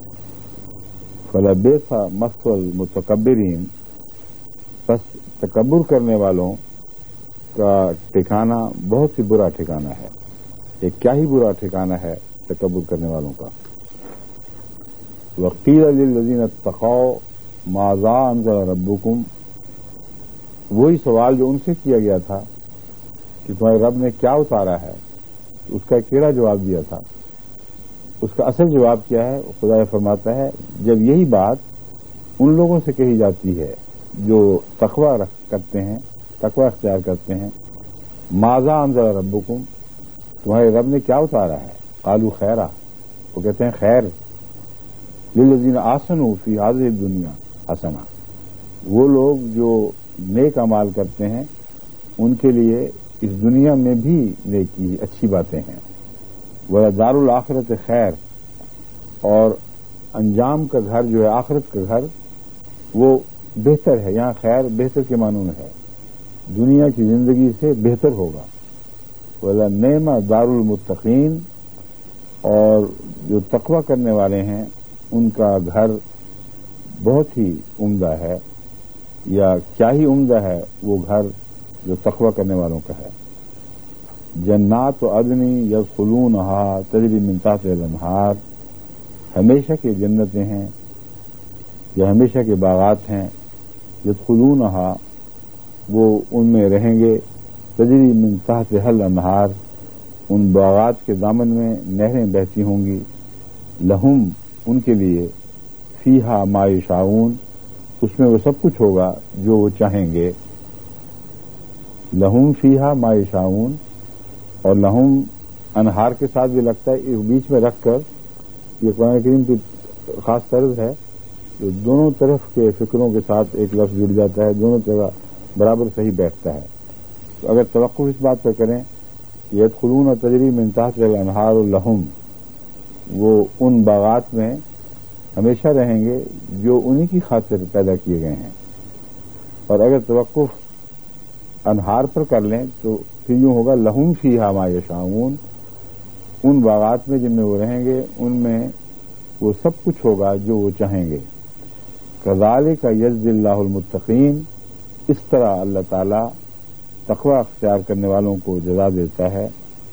فلبئس مثوى المتکبرین، پس تکبر کرنے والوں کا ٹھکانہ بہت ہی برا ٹھکانہ ہے. یہ کیا ہی برا ٹھکانہ ہے تکبر کرنے والوں کا. وقیل للذین اتقوا ماذا انزل ربکم، وہی سوال جو ان سے کیا گیا تھا کہ تمہارے رب نے کیا اتارا ہے، اس کا کیڑا جواب دیا تھا. اس کا اصل جواب کیا ہے؟ خدا فرماتا ہے جب یہی بات ان لوگوں سے کہی جاتی ہے جو تقوی کرتے ہیں، تقوی اختیار کرتے ہیں، ماذا انزل ربکم، تمہارے رب نے کیا اتارا ہے، قالوا خیرا، وہ کہتے ہیں خیر. للذین احسنوا فی ہذہ الدنیا حسنہ، وہ لوگ جو نیک اعمال کرتے ہیں ان کے لیے اس دنیا میں بھی نیکی اچھی باتیں ہیں. وَلَدَارُ الْآخِرَةِ خیر، اور انجام کا گھر جو ہے آخرت کا گھر وہ بہتر ہے. یہاں خیر بہتر کے معنوں میں ہے، دنیا کی زندگی سے بہتر ہوگا. وَلَنِعْمَ دَارُ الْمُتَّقِينَ، اور جو تقوی کرنے والے ہیں ان کا گھر بہت ہی عمدہ ہے، یا کیا ہی عمدہ ہے وہ گھر جو تقوی کرنے والوں کا ہے. جنات و عدنی یدخلونہا تجری من تحتہا الانہار، ہمیشہ کی جنتیں ہیں یا ہمیشہ کے باغات ہیں. یدخلونہا، وہ ان میں رہیں گے. تجری من تحتہا الانہار، ان باغات کے دامن میں نہریں بہتی ہوں گی. لہم، ان کے لیے. فیہا ما یشاؤون، اس میں وہ سب کچھ ہوگا جو وہ چاہیں گے. لہم فیہا ما یشاؤون، اور لہم انہار کے ساتھ بھی لگتا ہے، اس بیچ میں رکھ کر یہ قرآن کریم کی خاص طرز ہے جو دونوں طرف کے فکروں کے ساتھ ایک لفظ جڑ جاتا ہے، دونوں طرح برابر صحیح بیٹھتا ہے. تو اگر توقف اس بات پر کریں یدخلون تجری من تحتہا الانہار لہم، وہ ان باغات میں ہمیشہ رہیں گے جو انہی کی خاطر پیدا کیے گئے ہیں، اور اگر توقف انہار پر کر لیں تو پھر یوں ہوگا لہم فیہا ما یشاؤون، ان باغات میں جن میں وہ رہیں گے ان میں وہ سب کچھ ہوگا جو وہ چاہیں گے۔ کذالک یجزی اللہ المتقین، اس طرح اللہ تعالی تقوی اختیار کرنے والوں کو جزا دیتا ہے۔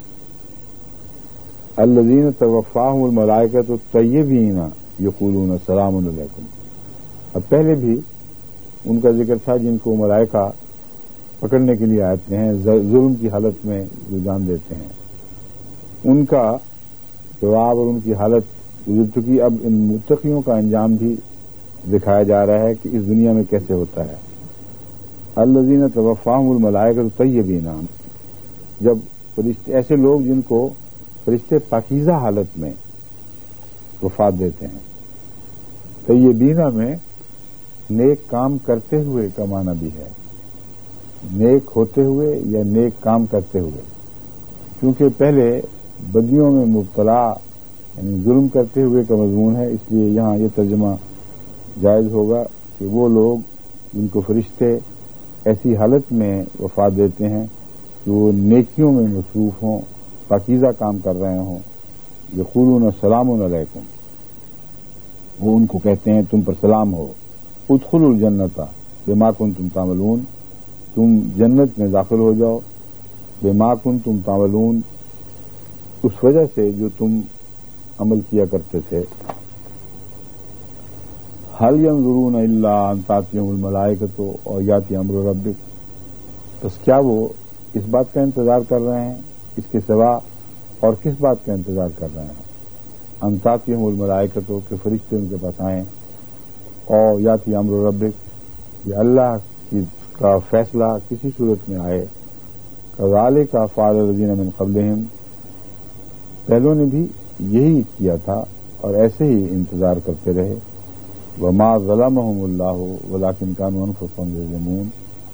الذین توفاہم الملائکۃ الطیبین یقولون سلام علیکم، اب پہلے بھی ان کا ذکر تھا جن کو ملائکہ پکڑنے کے لیے آتے ہیں، ظلم کی حالت میں جو جان دیتے ہیں، ان کا جواب اور ان کی حالت گزر چکی۔ اب ان متقیوں کا انجام بھی دکھایا جا رہا ہے کہ اس دنیا میں کیسے ہوتا ہے۔ الذین توفاہم الملائکۃ الطیبین، جب فرشتے، ایسے لوگ جن کو فرشتے پاکیزہ حالت میں وفات دیتے ہیں۔ طیبینہ میں نیک کام کرتے ہوئے کا معنی بھی ہے، نیک ہوتے ہوئے یا نیک کام کرتے ہوئے، کیونکہ پہلے بدیوں میں مبتلا یعنی ظلم کرتے ہوئے کا مضمون ہے، اس لیے یہاں یہ ترجمہ جائز ہوگا کہ وہ لوگ جن کو فرشتے ایسی حالت میں وفات دیتے ہیں کہ وہ نیکیوں میں مصروف ہوں، پاکیزہ کام کر رہے ہوں، یقولون سلام علیکم، وہ ان کو کہتے ہیں تم پر سلام ہو، ادخلوا الجنت بما کنتم تعملون، تم جنت میں داخل ہو جاؤ، بما کنتم تعملون، اس وجہ سے جو تم عمل کیا کرتے تھے۔ هل ينظرون الا ان تاتيهم الملائکۃ اور یاتی امر ربک، بس کیا وہ اس بات کا انتظار کر رہے ہیں، اس کے سوا اور کس بات کا انتظار کر رہے ہیں؟ ان تاتيهم الملائکۃ کہ فرشتے ان کے پاس آئیں، اور یاتی امر ربک یہ اللہ کا فیصلہ کسی صورت میں آئے۔ کذالک فعل الذین من قبلہم، پہلوں نے بھی یہی کیا تھا اور ایسے ہی انتظار کرتے رہے۔ وما ظلمهم اللہ ولکن کانوا انفسهم یظلمون،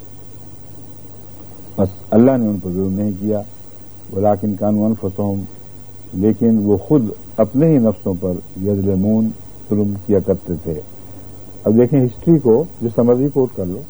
بس اللہ نے ان پر ظلم نہیں کیا، ولکن کانوا انفسهم، لیکن وہ خود اپنے ہی نفسوں پر یظلمون ظلم کیا کرتے تھے۔ اب دیکھیں ہسٹری کو جس طرح مرضی کوٹ کر لو،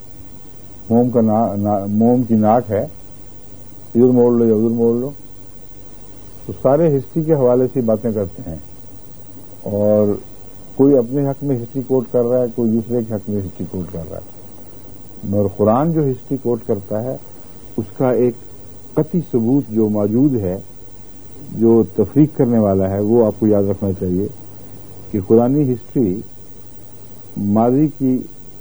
موم کی ناک ہے، ادھر موڑ لو یا ادھر موڑ لو، تو سارے ہسٹری کے حوالے سے باتیں کرتے ہیں، اور کوئی اپنے حق میں ہسٹری کوٹ کر رہا ہے، کوئی دوسرے کے حق میں ہسٹری کوٹ کر رہا ہے، مگر قرآن جو ہسٹری کوٹ کرتا ہے اس کا ایک قطعی ثبوت جو موجود ہے، جو تفریق کرنے والا ہے، وہ آپ کو یاد رکھنا چاہیے کہ قرآنی ہسٹری ماضی کی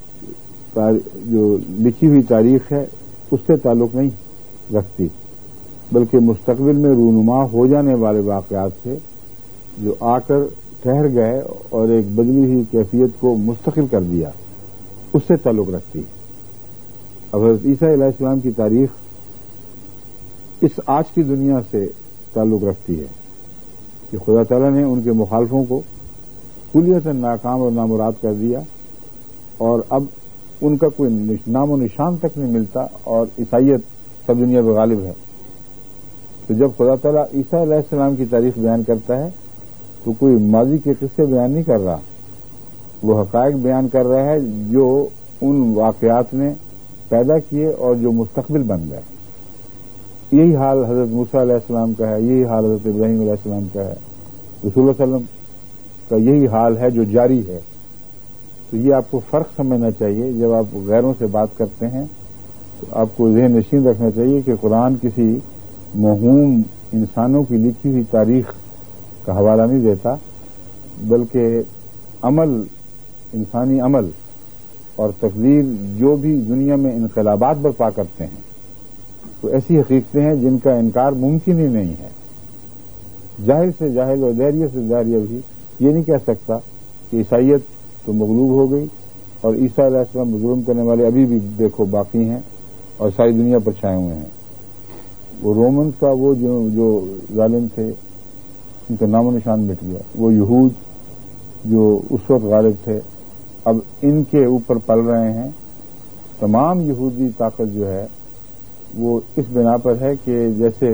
جو لکھی ہوئی تاریخ ہے اس سے تعلق نہیں رکھتی، بلکہ مستقبل میں رونما ہو جانے والے واقعات سے جو آ کر ٹھہر گئے اور ایک بدلی ہوئی کیفیت کو مستقل کر دیا، اس سے تعلق رکھتی۔ اب حضرت عیسیٰ علیہ السلام کی تاریخ اس آج کی دنیا سے تعلق رکھتی ہے کہ خدا تعالیٰ نے ان کے مخالفوں کو کلیتاً ناکام اور نامراد کر دیا، اور اب ان کا کوئی نام و نشان تک نہیں ملتا، اور عیسائیت سب دنیا پہ غالب ہے۔ تو جب خدا تعالیٰ عیسیٰ علیہ السلام کی تاریخ بیان کرتا ہے تو کوئی ماضی کے قصے بیان نہیں کر رہا، وہ حقائق بیان کر رہا ہے جو ان واقعات نے پیدا کیے اور جو مستقبل بن گئے۔ یہی حال حضرت موسیٰ علیہ السلام کا ہے، یہی حال حضرت ابراہیم علیہ السلام کا ہے، رسول اللہ علیہ وسلم کا یہی حال ہے جو جاری ہے۔ تو یہ آپ کو فرق سمجھنا چاہیے، جب آپ غیروں سے بات کرتے ہیں تو آپ کو ذہن نشین رکھنا چاہیے کہ قرآن کسی موہوم انسانوں کی لکھی ہوئی تاریخ کا حوالہ نہیں دیتا، بلکہ عمل، انسانی عمل اور تقدیر جو بھی دنیا میں انقلابات برپا کرتے ہیں تو ایسی حقیقتیں ہیں جن کا انکار ممکن ہی نہیں ہے۔ جاہل سے جاہل اور داہریہ سے داہریہ بھی یہ نہیں کہہ سکتا کہ عیسائیت تو مغلوب ہو گئی اور عیسیٰ علیہ السلام ظلم کرنے والے ابھی بھی دیکھو باقی ہیں اور ساری دنیا پر چھائے ہوئے ہیں۔ وہ رومنز کا وہ جو ظالم تھے ان کا نام و نشان مٹ گیا، وہ یہود جو اس وقت غالب تھے اب ان کے اوپر پل رہے ہیں۔ تمام یہودی طاقت جو ہے وہ اس بنا پر ہے کہ جیسے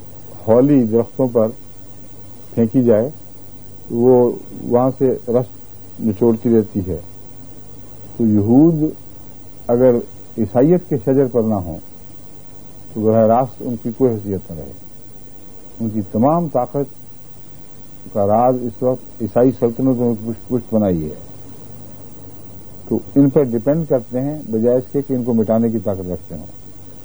ہولی درختوں پر پھینکی جائے وہ وہاں سے رس نچوڑتی رہتی ہے، تو یہود اگر عیسائیت کے شجر پر نہ ہوں تو براہ راست ان کی کوئی حیثیت نہ رہے. ان کی تمام طاقت کا راز اس وقت عیسائی سلطنتوں نے پشت بنائی ہے، تو ان پر ڈپینڈ کرتے ہیں بجائے اس کے کہ ان کو مٹانے کی طاقت رکھتے ہوں.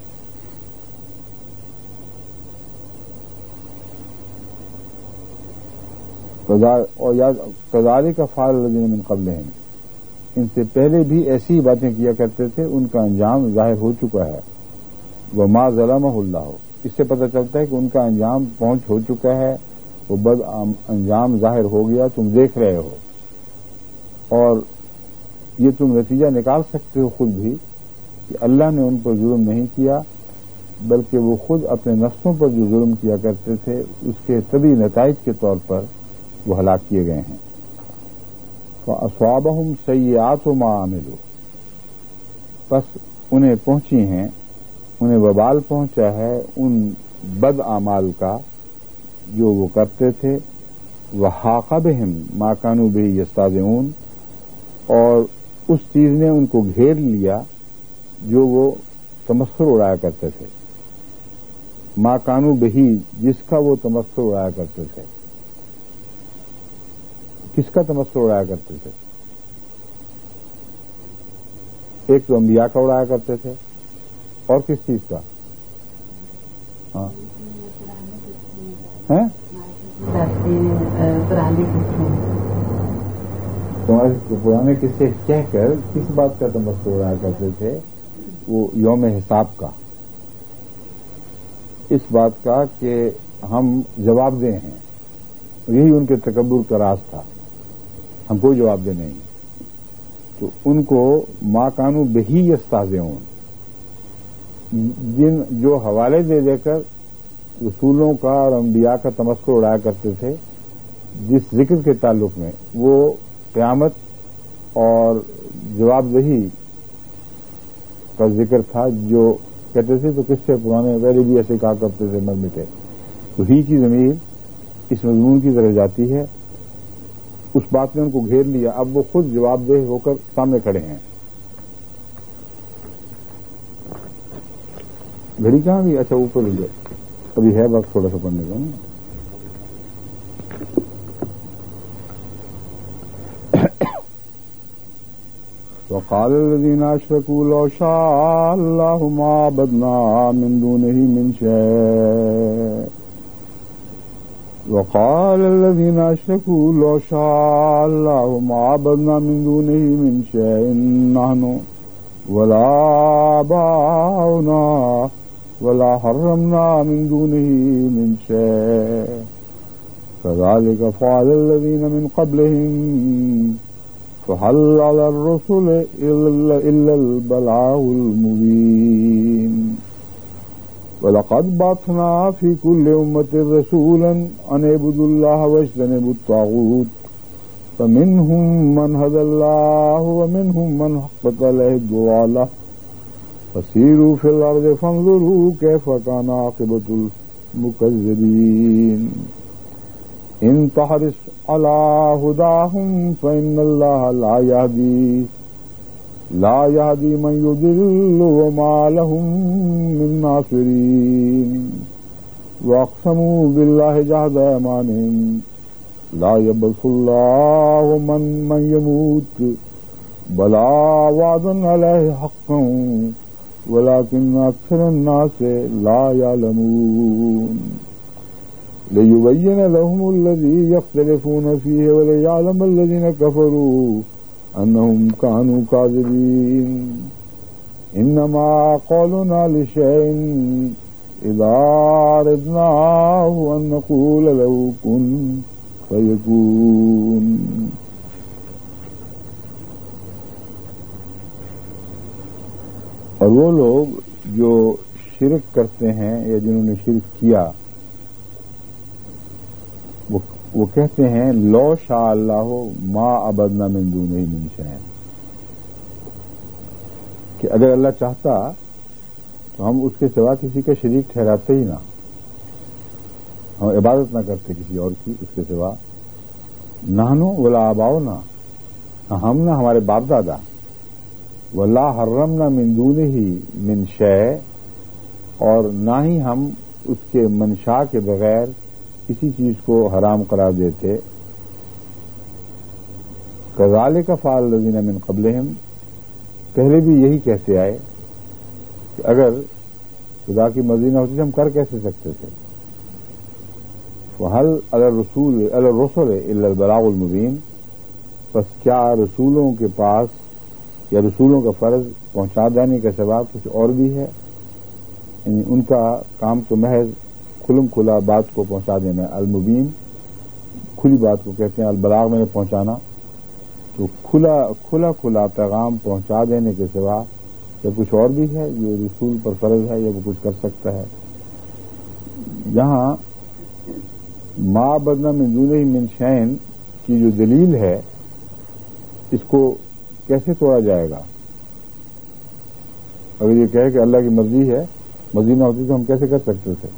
اور یاد کذالک کا فعل الذین من قبلہم، ان سے پہلے بھی ایسی باتیں کیا کرتے تھے، ان کا انجام ظاہر ہو چکا ہے. وما ظلمہ اللہ، اس سے پتہ چلتا ہے کہ ان کا انجام پہنچ ہو چکا ہے، وہ بد انجام ظاہر ہو گیا، تم دیکھ رہے ہو. اور یہ تم نتیجہ نکال سکتے ہو خود بھی کہ اللہ نے ان پر ظلم نہیں کیا، بلکہ وہ خود اپنے نفسوں پر جو ظلم کیا کرتے تھے اس کے طبی نتائج کے طور پر وہ ہلاک کیے گئے ہیں. فَأَصْوَابَهُمْ سَيِّئَاتُ مَا عَمِلُوا، پس انہیں پہنچی ہیں، انہیں وبال پہنچا ہے ان بد اعمال کا جو وہ کرتے تھے. وَحَاقَ بِهِمْ مَا كَانُوا بِهِ يَسْتَهْزِئُونَ، اور اس چیز نے ان کو گھیر لیا جو وہ تمسخر اڑایا کرتے تھے. ما کانو بہی، جس کا وہ تمسخر اڑایا کرتے تھے. کس کا تمسخر اڑایا کرتے تھے؟ ایک تو انبیاء کا اڑایا کرتے تھے، اور کس چیز کا؟ ہاں پرانے قصے کہہ کر کس بات کا تمسخر اڑایا کرتے تھے؟ وہ یوم حساب کا، اس بات کا کہ ہم جواب دہ ہیں. یہی ان کے تکبر کا راز تھا، ہم کوئی جواب دہ نہیں. تو ان کو ما کانو بہی یستہزئون، جن جو حوالے دے دے کر رسولوں کا اور انبیاء کا تمسخر اڑایا کرتے تھے جس ذکر کے تعلق میں، وہ قیامت اور جواب دہی کا ذکر تھا. جو کہتے تھے تو کس سے پرانے پہلے بھی ایسے کہا کرتے تھے مر مٹے. تو ہی کی ضمیر اس مضمون کی طرف جاتی ہے. اس بات نے ان کو گھیر لیا، اب وہ خود جواب دہ ہو کر سامنے کھڑے ہیں. گھڑی کہاں گئی؟ اچھا اوپر لے جائے، ابھی ہے وقت تھوڑا سا پڑھنے کا. وقال الذين اشركوا لو شاء الله ما عبدنا من دونه من شيء. وقال الذين اشركوا لو شاء الله ما عبدنا من دونه من شيء نحن ولا آباؤنا ولا حرمنا من دونه من شيء كذلك فعل الذين من قبلهم فهل على الرسل إلا البلاغ المبين. ولقد بعثنا في كل أمة رسولا أن اعبدوا الله واجتنبوا الطاغوت فمنهم من هدى الله ومنهم من حقت عليه الضلالة فسيروا في الأرض فانظروا كيف كان عاقبة المكذبين. إن تحرص على هداهم فإن الله لا يهدي من يضل وما لهم من ناصرين. وأقسموا بالله جهد أيمانهم لا يبعث الله من يموت بلى وعدا عليه حقا ولكن أكثر الناس لا يعلمون. ليبين لهم الذي يختلفون فيه وليعلم الذين كفروا أنهم كانوا كاذبين. إنما قولنا لشيء إذا أردناه أن نقول له كن فيكون. اور وہ لوگ جو شرک کرتے ہیں یا جنہوں نے شرک کیا، وہ کہتے ہیں لو شاء اللہ ما عبدنا من دونہ من شیء، کہ اگر اللہ چاہتا تو ہم اس کے سوا کسی کا شریک ٹھہراتے ہی نہ، ہم عبادت نہ کرتے کسی اور کی اس کے سوا. نحنو ولا آباؤنا، ہم نہ ہمارے باپ دادا ولا حرمنا من دونہ من شیء، اور نہ ہی ہم اس کے منشا کے بغیر کسی چیز کو حرام قرار دیتے. کذالک فعل الذین من قبلہم، پہلے بھی یہی کہتے آئے کہ اگر خدا کی مرضی نہ ہوتی تو ہم کر کیسے سکتے تھے. فہل علی الرسول الا البلاغ المبین، بس کیا رسولوں کے پاس یا رسولوں کا فرض پہنچا دینے کے سوا کچھ اور بھی ہے؟ یعنی ان کا کام تو محض کھلم کھلا بات کو پہنچا دینا. المبین کھلی بات کو کہتے ہیں، البلاغ میں پہنچانا. تو کھلا پیغام پہنچا دینے کے سوا یا کچھ اور بھی ہے جو رسول پر فرض ہے یا وہ کچھ کر سکتا ہے. یہاں ما بدنا من دونہ من شیء کی جو دلیل ہے اس کو کیسے توڑا جائے گا؟ اگر یہ کہے کہ اللہ کی مرضی ہے، مرضی نہ ہوتی تو ہم کیسے کر سکتے تھے؟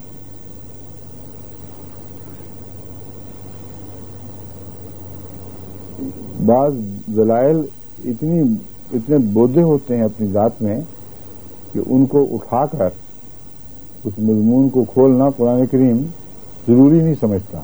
بعض دلائل اتنے بودھے ہوتے ہیں اپنی ذات میں کہ ان کو اٹھا کر اس مضمون کو کھولنا قرآن کریم ضروری نہیں سمجھتا.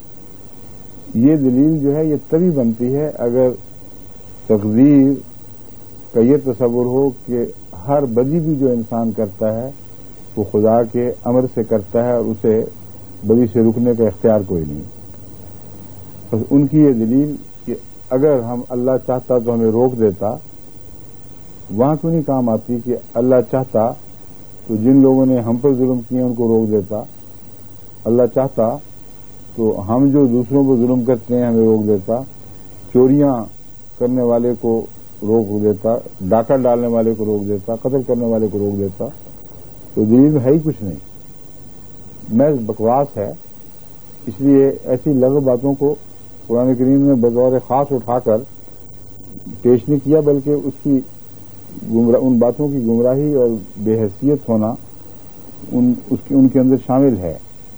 یہ دلیل جو ہے یہ تبھی بنتی ہے اگر تقدیر کا یہ تصور ہو کہ ہر بدی بھی جو انسان کرتا ہے وہ خدا کے امر سے کرتا ہے اور اسے بدی سے رکنے کا اختیار کوئی نہیں. بس ان کی یہ دلیل کہ اگر ہم اللہ چاہتا تو ہمیں روک دیتا، وہاں کیوں نہیں کام آتی کہ اللہ چاہتا تو جن لوگوں نے ہم پر ظلم کیے ان کو روک دیتا، اللہ چاہتا تو ہم جو دوسروں کو ظلم کرتے ہیں ہمیں روک دیتا، چوریاں کرنے والے کو روک دیتا، ڈاکہ ڈالنے والے کو روک دیتا، قتل کرنے والے کو روک دیتا. تو دلیل میں ہے ہی کچھ نہیں، محض بکواس ہے. اس لیے ایسی لغو باتوں کو قرآن کریم نے بطور خاص اٹھا کر پیش نہیں کیا، بلکہ اس کی ان باتوں کی گمراہی اور بے حیثیت ہونا ان کے اندر شامل ہے.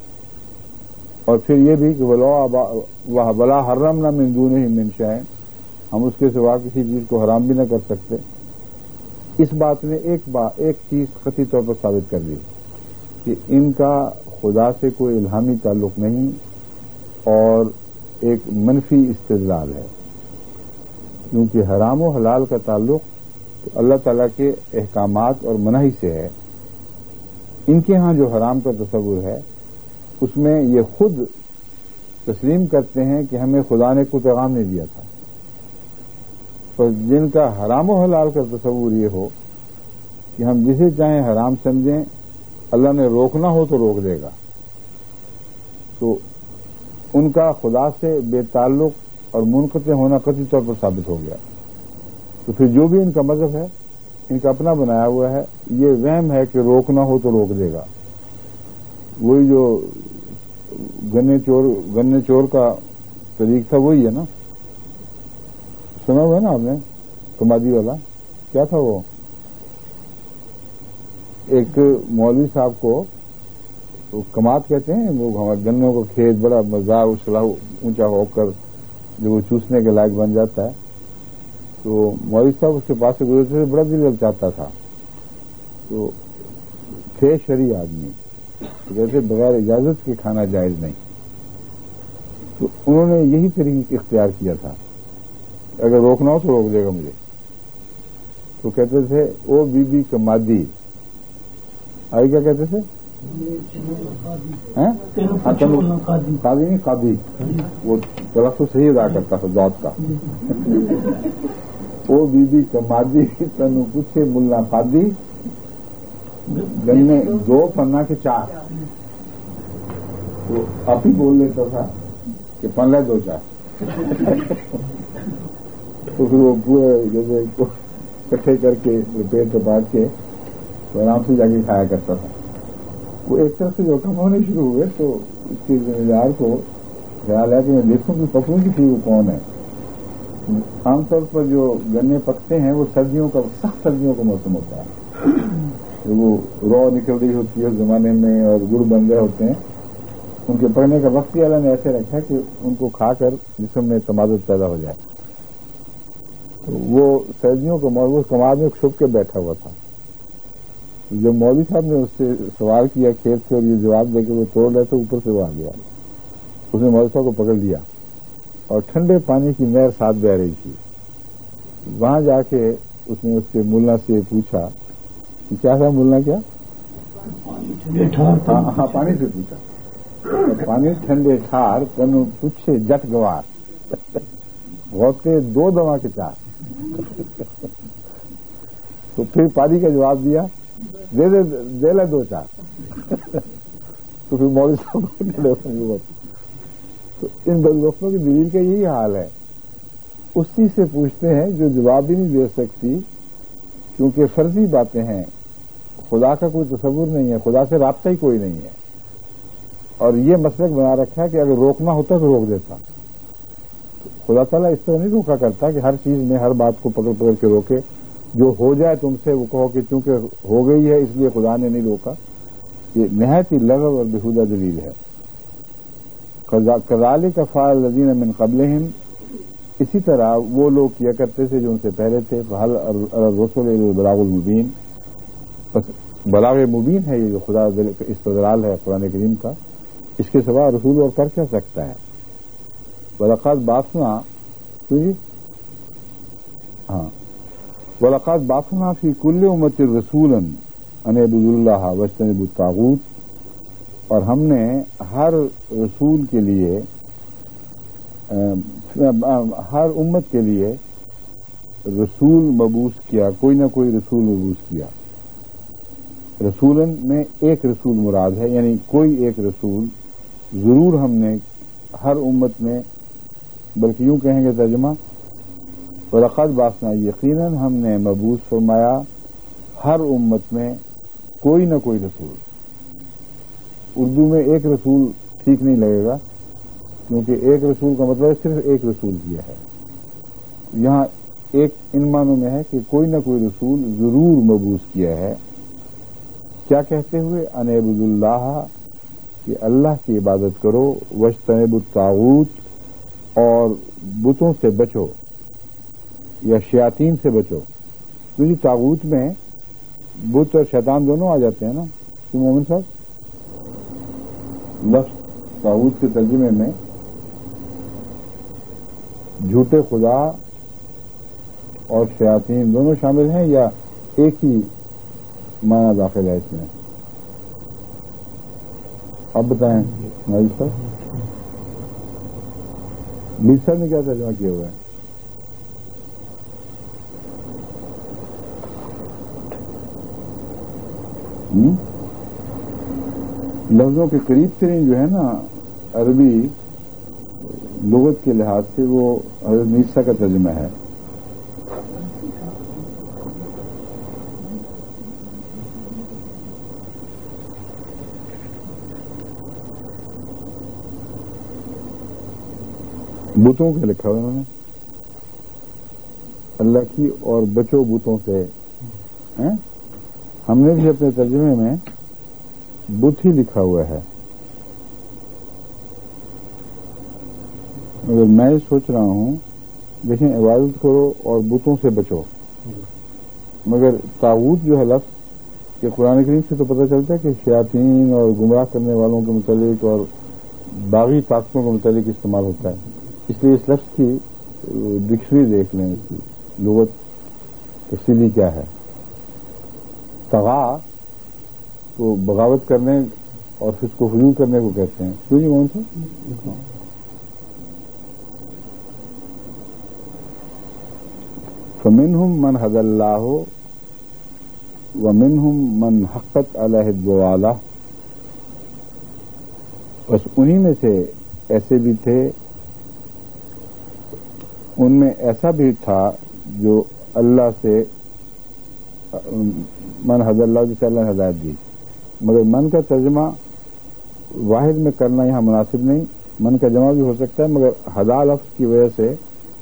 اور پھر یہ بھی کہ ولا حرمنا من دونہ من شیء، ہم اس کے سوا کسی چیز کو حرام بھی نہ کر سکتے. اس بات نے ایک چیز قطعی طور پر ثابت کر دی کہ ان کا خدا سے کوئی الہامی تعلق نہیں اور ایک منفی استدلال ہے، کیونکہ حرام و حلال کا تعلق تو اللہ تعالیٰ کے احکامات اور منہی سے ہے. ان کے ہاں جو حرام کا تصور ہے اس میں یہ خود تسلیم کرتے ہیں کہ ہمیں خدا نے کوئی پیغام نہیں دیا تھا. پر جن کا حرام و حلال کا تصور یہ ہو کہ ہم جسے چاہیں حرام سمجھیں، اللہ نے روکنا ہو تو روک دے گا، تو ان کا خدا سے بے تعلق اور منقطع ہونا قطعی طور پر ثابت ہو گیا. تو پھر جو بھی ان کا مذہب ہے ان کا اپنا بنایا ہوا ہے، یہ وہم ہے کہ روکنا ہو تو روک دے گا. وہی جو گنے چور کا طریق تھا وہی ہے نا، سنا ہوا ہے نا آپ نے، کمادی والا. کیا تھا وہ؟ ایک مولوی صاحب کو کماد کہتے ہیں، وہ ہمارے گنوں کا کھیت بڑا مزار اچھلا اونچا ہو کر جو وہ چوسنے کے لائق بن جاتا ہے. تو مولوی صاحب اس کے پاس سے گزرتے تھے، بڑا دل چاہتا تھا. تو تھے شرعی آدمی، تو کہتے بغیر اجازت کے کھانا جائز نہیں. تو انہوں نے یہی طریقہ اختیار کیا تھا، اگر روکنا ہو تو روک دے گا مجھے. تو کہتے تھے او بی بی کمادی، آئی کیا کہتے تھے؟ قاضی نہیں، قاضی، وہ تلفظ صحیح ادا کرتا تھا ذات کا. او بی بی کمادی تنو پوچھے ملا قاضی، گنے 2 پنا کے 4. تو آپ ہی بول لیتا تھا کہ پن لے 2 4. تو پھر وہ پورے جیسے اکٹھے کر کے پیٹ پہ بانٹ کے تو آرام سے جا کے کھایا کرتا تھا. وہ ایک طرف سے جو کم ہونے شروع ہوئے تو اس کے ذمہ دار کو خیال ہے کہ میں دیکھوں کہ پکوں کی تھی وہ کون ہے. عام طور پر جو گنے پکتے ہیں وہ سردیوں کا، سخت سردیوں کا موسم ہوتا ہے، وہ رو نکل رہی ہوتی ہے اس زمانے میں اور گڑ بن رہے ہوتے ہیں. ان کے پکنے کا وقت ہی اللہ نے ایسے رکھا ہے کہ ان کو کھا کر جسم میں تمادت پیدا ہو جائے. وہ سردیوں کا موضوع کمار میں چھپ کے بیٹھا ہوا تھا. جب مولوی صاحب نے اس سے سوال کیا کھیت سے اور یہ جواب دے کے وہ توڑ رہے تھے, اوپر سے وہ آ گیا. اس نے مولوی صاحب کو پکڑ لیا اور ٹھنڈے پانی کی نہر ساتھ بہ رہی تھی. وہاں جا کے اس نے اس کے ملنا سے پوچھا کہ کیا تھا ملنا, کیا ہاں پانی سے پوچھا, پانی ٹھنڈے ٹھار تنو پوچھے جٹ گوار بہت کے 2 دوا کے 4. تو پھر پانی کا جواب دیا, دے لے 2-4. تو پھر مولوی صاحب تو ان بدبختوں کی دلیل کا یہی حال ہے. اس چیز سے پوچھتے ہیں جو جواب بھی نہیں دے سکتی, کیونکہ فرضی باتیں ہیں, خدا کا کوئی تصور نہیں ہے, خدا سے رابطہ ہی کوئی نہیں ہے. اور یہ مسلک بنا رکھا ہے کہ اگر روکنا ہوتا تو روک دیتا. خدا تعالیٰ اس طرح نہیں روکا کرتا کہ ہر چیز میں ہر بات کو پکڑ پکڑ کے روکے. جو ہو جائے تم سے وہ کہو کہ چونکہ ہو گئی ہے اس لیے خدا نے نہیں روکا. یہ نہایت ہی لغو اور بےہودہ دلیل ہے. کذالک فعل الذین من قبلہم, اسی طرح وہ لوگ کیا کرتے تھے جو ان سے پہلے تھے. فہل الرسل الا البلاغ المبین, بس بلاغ مبین ہے یہ جو خدا استدلال ہے قرآن کریم کا, اس کے سوا رسول اور کر کیا سکتا ہے. وَلَقَدْ بَعَثْنَا ہاں وَلَقَدْ بَعَثْنَا فِي كُلِّ أُمَّةٍ رَسُولًا أَنِ اعْبُدُوا اللَّهَ وَاجْتَنِبُوا الطَّاغُوتَ, اور ہم نے ہر رسول کے لیے ہر امت کے لیے رسول مبعوث کیا, کوئی نہ کوئی رسول مبعوث کیا. رسولن میں ایک رسول مراد ہے, یعنی کوئی ایک رسول ضرور ہم نے ہر امت میں, بلکہ یوں کہیں گے ترجمہ وَلَقَدْ بَعَثْنَا, یقیناً ہم نے مبعوث فرمایا ہر امت میں کوئی نہ کوئی رسول. اردو میں ایک رسول ٹھیک نہیں لگے گا, کیونکہ ایک رسول کا مطلب صرف ایک رسول کیا ہے. یہاں ایک ان معنوں میں ہے کہ کوئی نہ کوئی رسول ضرور مبعوث کیا ہے. کیا کہتے ہوئے, ان اعبدوا اللہ, کہ اللہ کی عبادت کرو, واجتنبوا الطاغوت, اور بتوں سے بچو یا شیاطین سے بچو. کیونکہ طاغوت میں بت اور شیطان دونوں آ جاتے ہیں نا. تو مومن صاحب, لفظ طاغوت کے ترجمے میں جھوٹے خدا اور شیاطین دونوں شامل ہیں یا ایک ہی معنی داخل ہے اس میں؟ اب بتائیں ناجد صاحب, میر صاحب نے کیا ترجمہ کیا ہوا ہے؟ لفظوں کے قریب ترین جو ہے نا عربی لغت کے لحاظ سے وہ حضرت میرزا کا ترجمہ ہے. بتوں کے لکھا ہوا انہوں نے, اللہ کی اور بچو بتوں سے. ہم نے بھی اپنے ترجمے میں بت ہی لکھا ہوا ہے, مگر میں یہ سوچ رہا ہوں دیکھیں عبادت کرو اور بتوں سے بچو, مگر طاغوت جو ہے لفظ کہ قرآن کریم سے تو پتہ چلتا ہے کہ شیاطین اور گمراہ کرنے والوں کے متعلق اور باغی طاقتوں کے متعلق استعمال ہوتا ہے. اس لیے اس لفظ کی ڈکشنری دیکھ لیں, اس کی لغت تفصیلی کیا ہے. طغا تو بغاوت کرنے اور فسق و فجور کرنے کو کہتے ہیں. کیوں جی کون سے فمنہم من ہدی اللہ ومنہم من حقت علیہ الضلالہ, بس انہی میں سے ایسے بھی تھے, ان میں ایسا بھی تھا جو اللہ سے من ہدی اللہ, جسے اللہ نے ہدایت دی. مگر من کا ترجمہ واحد میں کرنا یہاں مناسب نہیں, من کا جمع بھی ہو سکتا ہے, مگر ہدا لفظ کی وجہ سے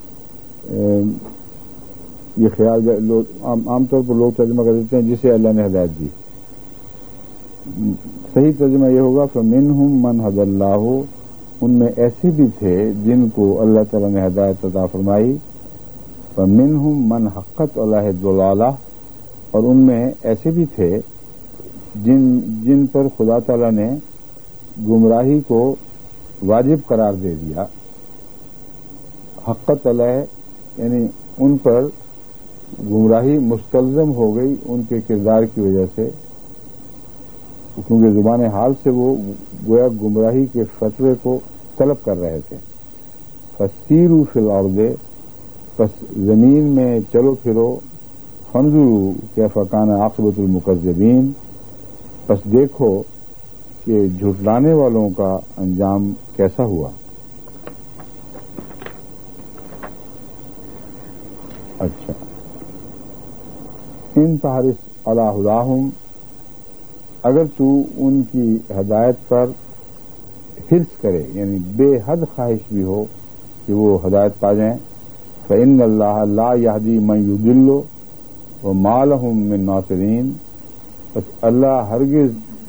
یہ خیال عام طور پر لوگ ترجمہ کر دیتے ہیں جسے اللہ نے ہدایت دی. صحیح ترجمہ یہ ہوگا فمنہم من ہدی اللہ, ان میں ایسے بھی تھے جن کو اللہ تعالیٰ نے ہدایت عطا فرمائی, فمنہم من حقت علیہ الضلالہ، اور ان میں ایسے بھی تھے جن پر خدا تعالی نے گمراہی کو واجب قرار دے دیا. حقت علیہ یعنی ان پر گمراہی مستلزم ہو گئی ان کے کردار کی وجہ سے، کیونکہ زبان حال سے وہ گویا گمراہی کے فتوے کو طلب کر رہے تھے. فسیروا فی الارض، پس زمین میں چلو پھرو، فانظروا کیف کان عاقبۃ المکذبین، پس دیکھو کہ جھٹلانے والوں کا انجام کیسا ہوا. اچھا، ان تحرص علی ہداہم، اگر تو ان کی ہدایت پر حرص کرے یعنی بے حد خواہش بھی ہو کہ وہ ہدایت پا جائیں، فإن اللہ لا یہدی من یضل وما لہم من ناصرین، بس اللہ ہرگز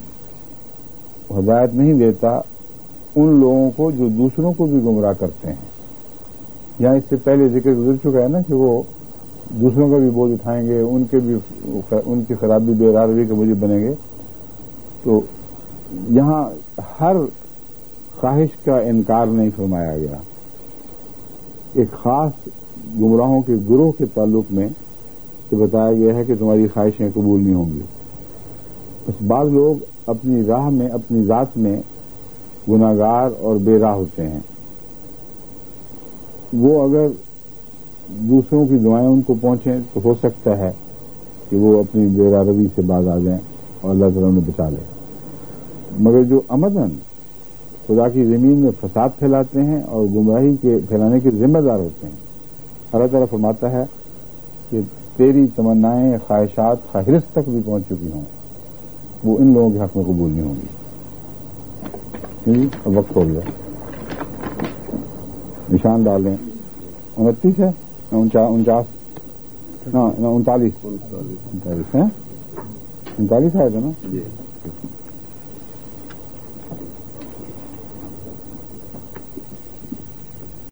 ہدایت نہیں دیتا ان لوگوں کو جو دوسروں کو بھی گمراہ کرتے ہیں. یہاں اس سے پہلے ذکر گزر چکا ہے نا کہ وہ دوسروں کا بھی بوجھ اٹھائیں گے، ان کی خرابی بے روی کے موجب بنیں گے. تو یہاں ہر خواہش کا انکار نہیں فرمایا گیا. ایک خاص گمراہوں کے گروہ کے تعلق میں یہ بتایا گیا ہے کہ تمہاری خواہشیں قبول نہیں ہوں گی. بس بعض لوگ اپنی راہ میں اپنی ذات میں گناہگار اور بے راہ ہوتے ہیں. وہ اگر دوسروں کی دعائیں ان کو پہنچیں تو ہو سکتا ہے کہ وہ اپنی بے راہ روی سے باز آ جائیں اور اللہ تعالیٰ انہیں بچا لے. مگر جو عمداً خدا کی زمین میں فساد پھیلاتے ہیں اور گمراہی کے پھیلانے کے ذمہ دار ہوتے ہیں، اللہ تعالیٰ فرماتا ہے کہ تیری تمنائیں خواہشات خواہرس تک بھی پہنچ چکی ہوں، وہ ان لوگوں کے حق میں قبول نہیں ہوں گی. اب وقت ہو گیا، نشان ڈال دیں. 29 ہے 49 39 ہے 39 آئے تھے نا.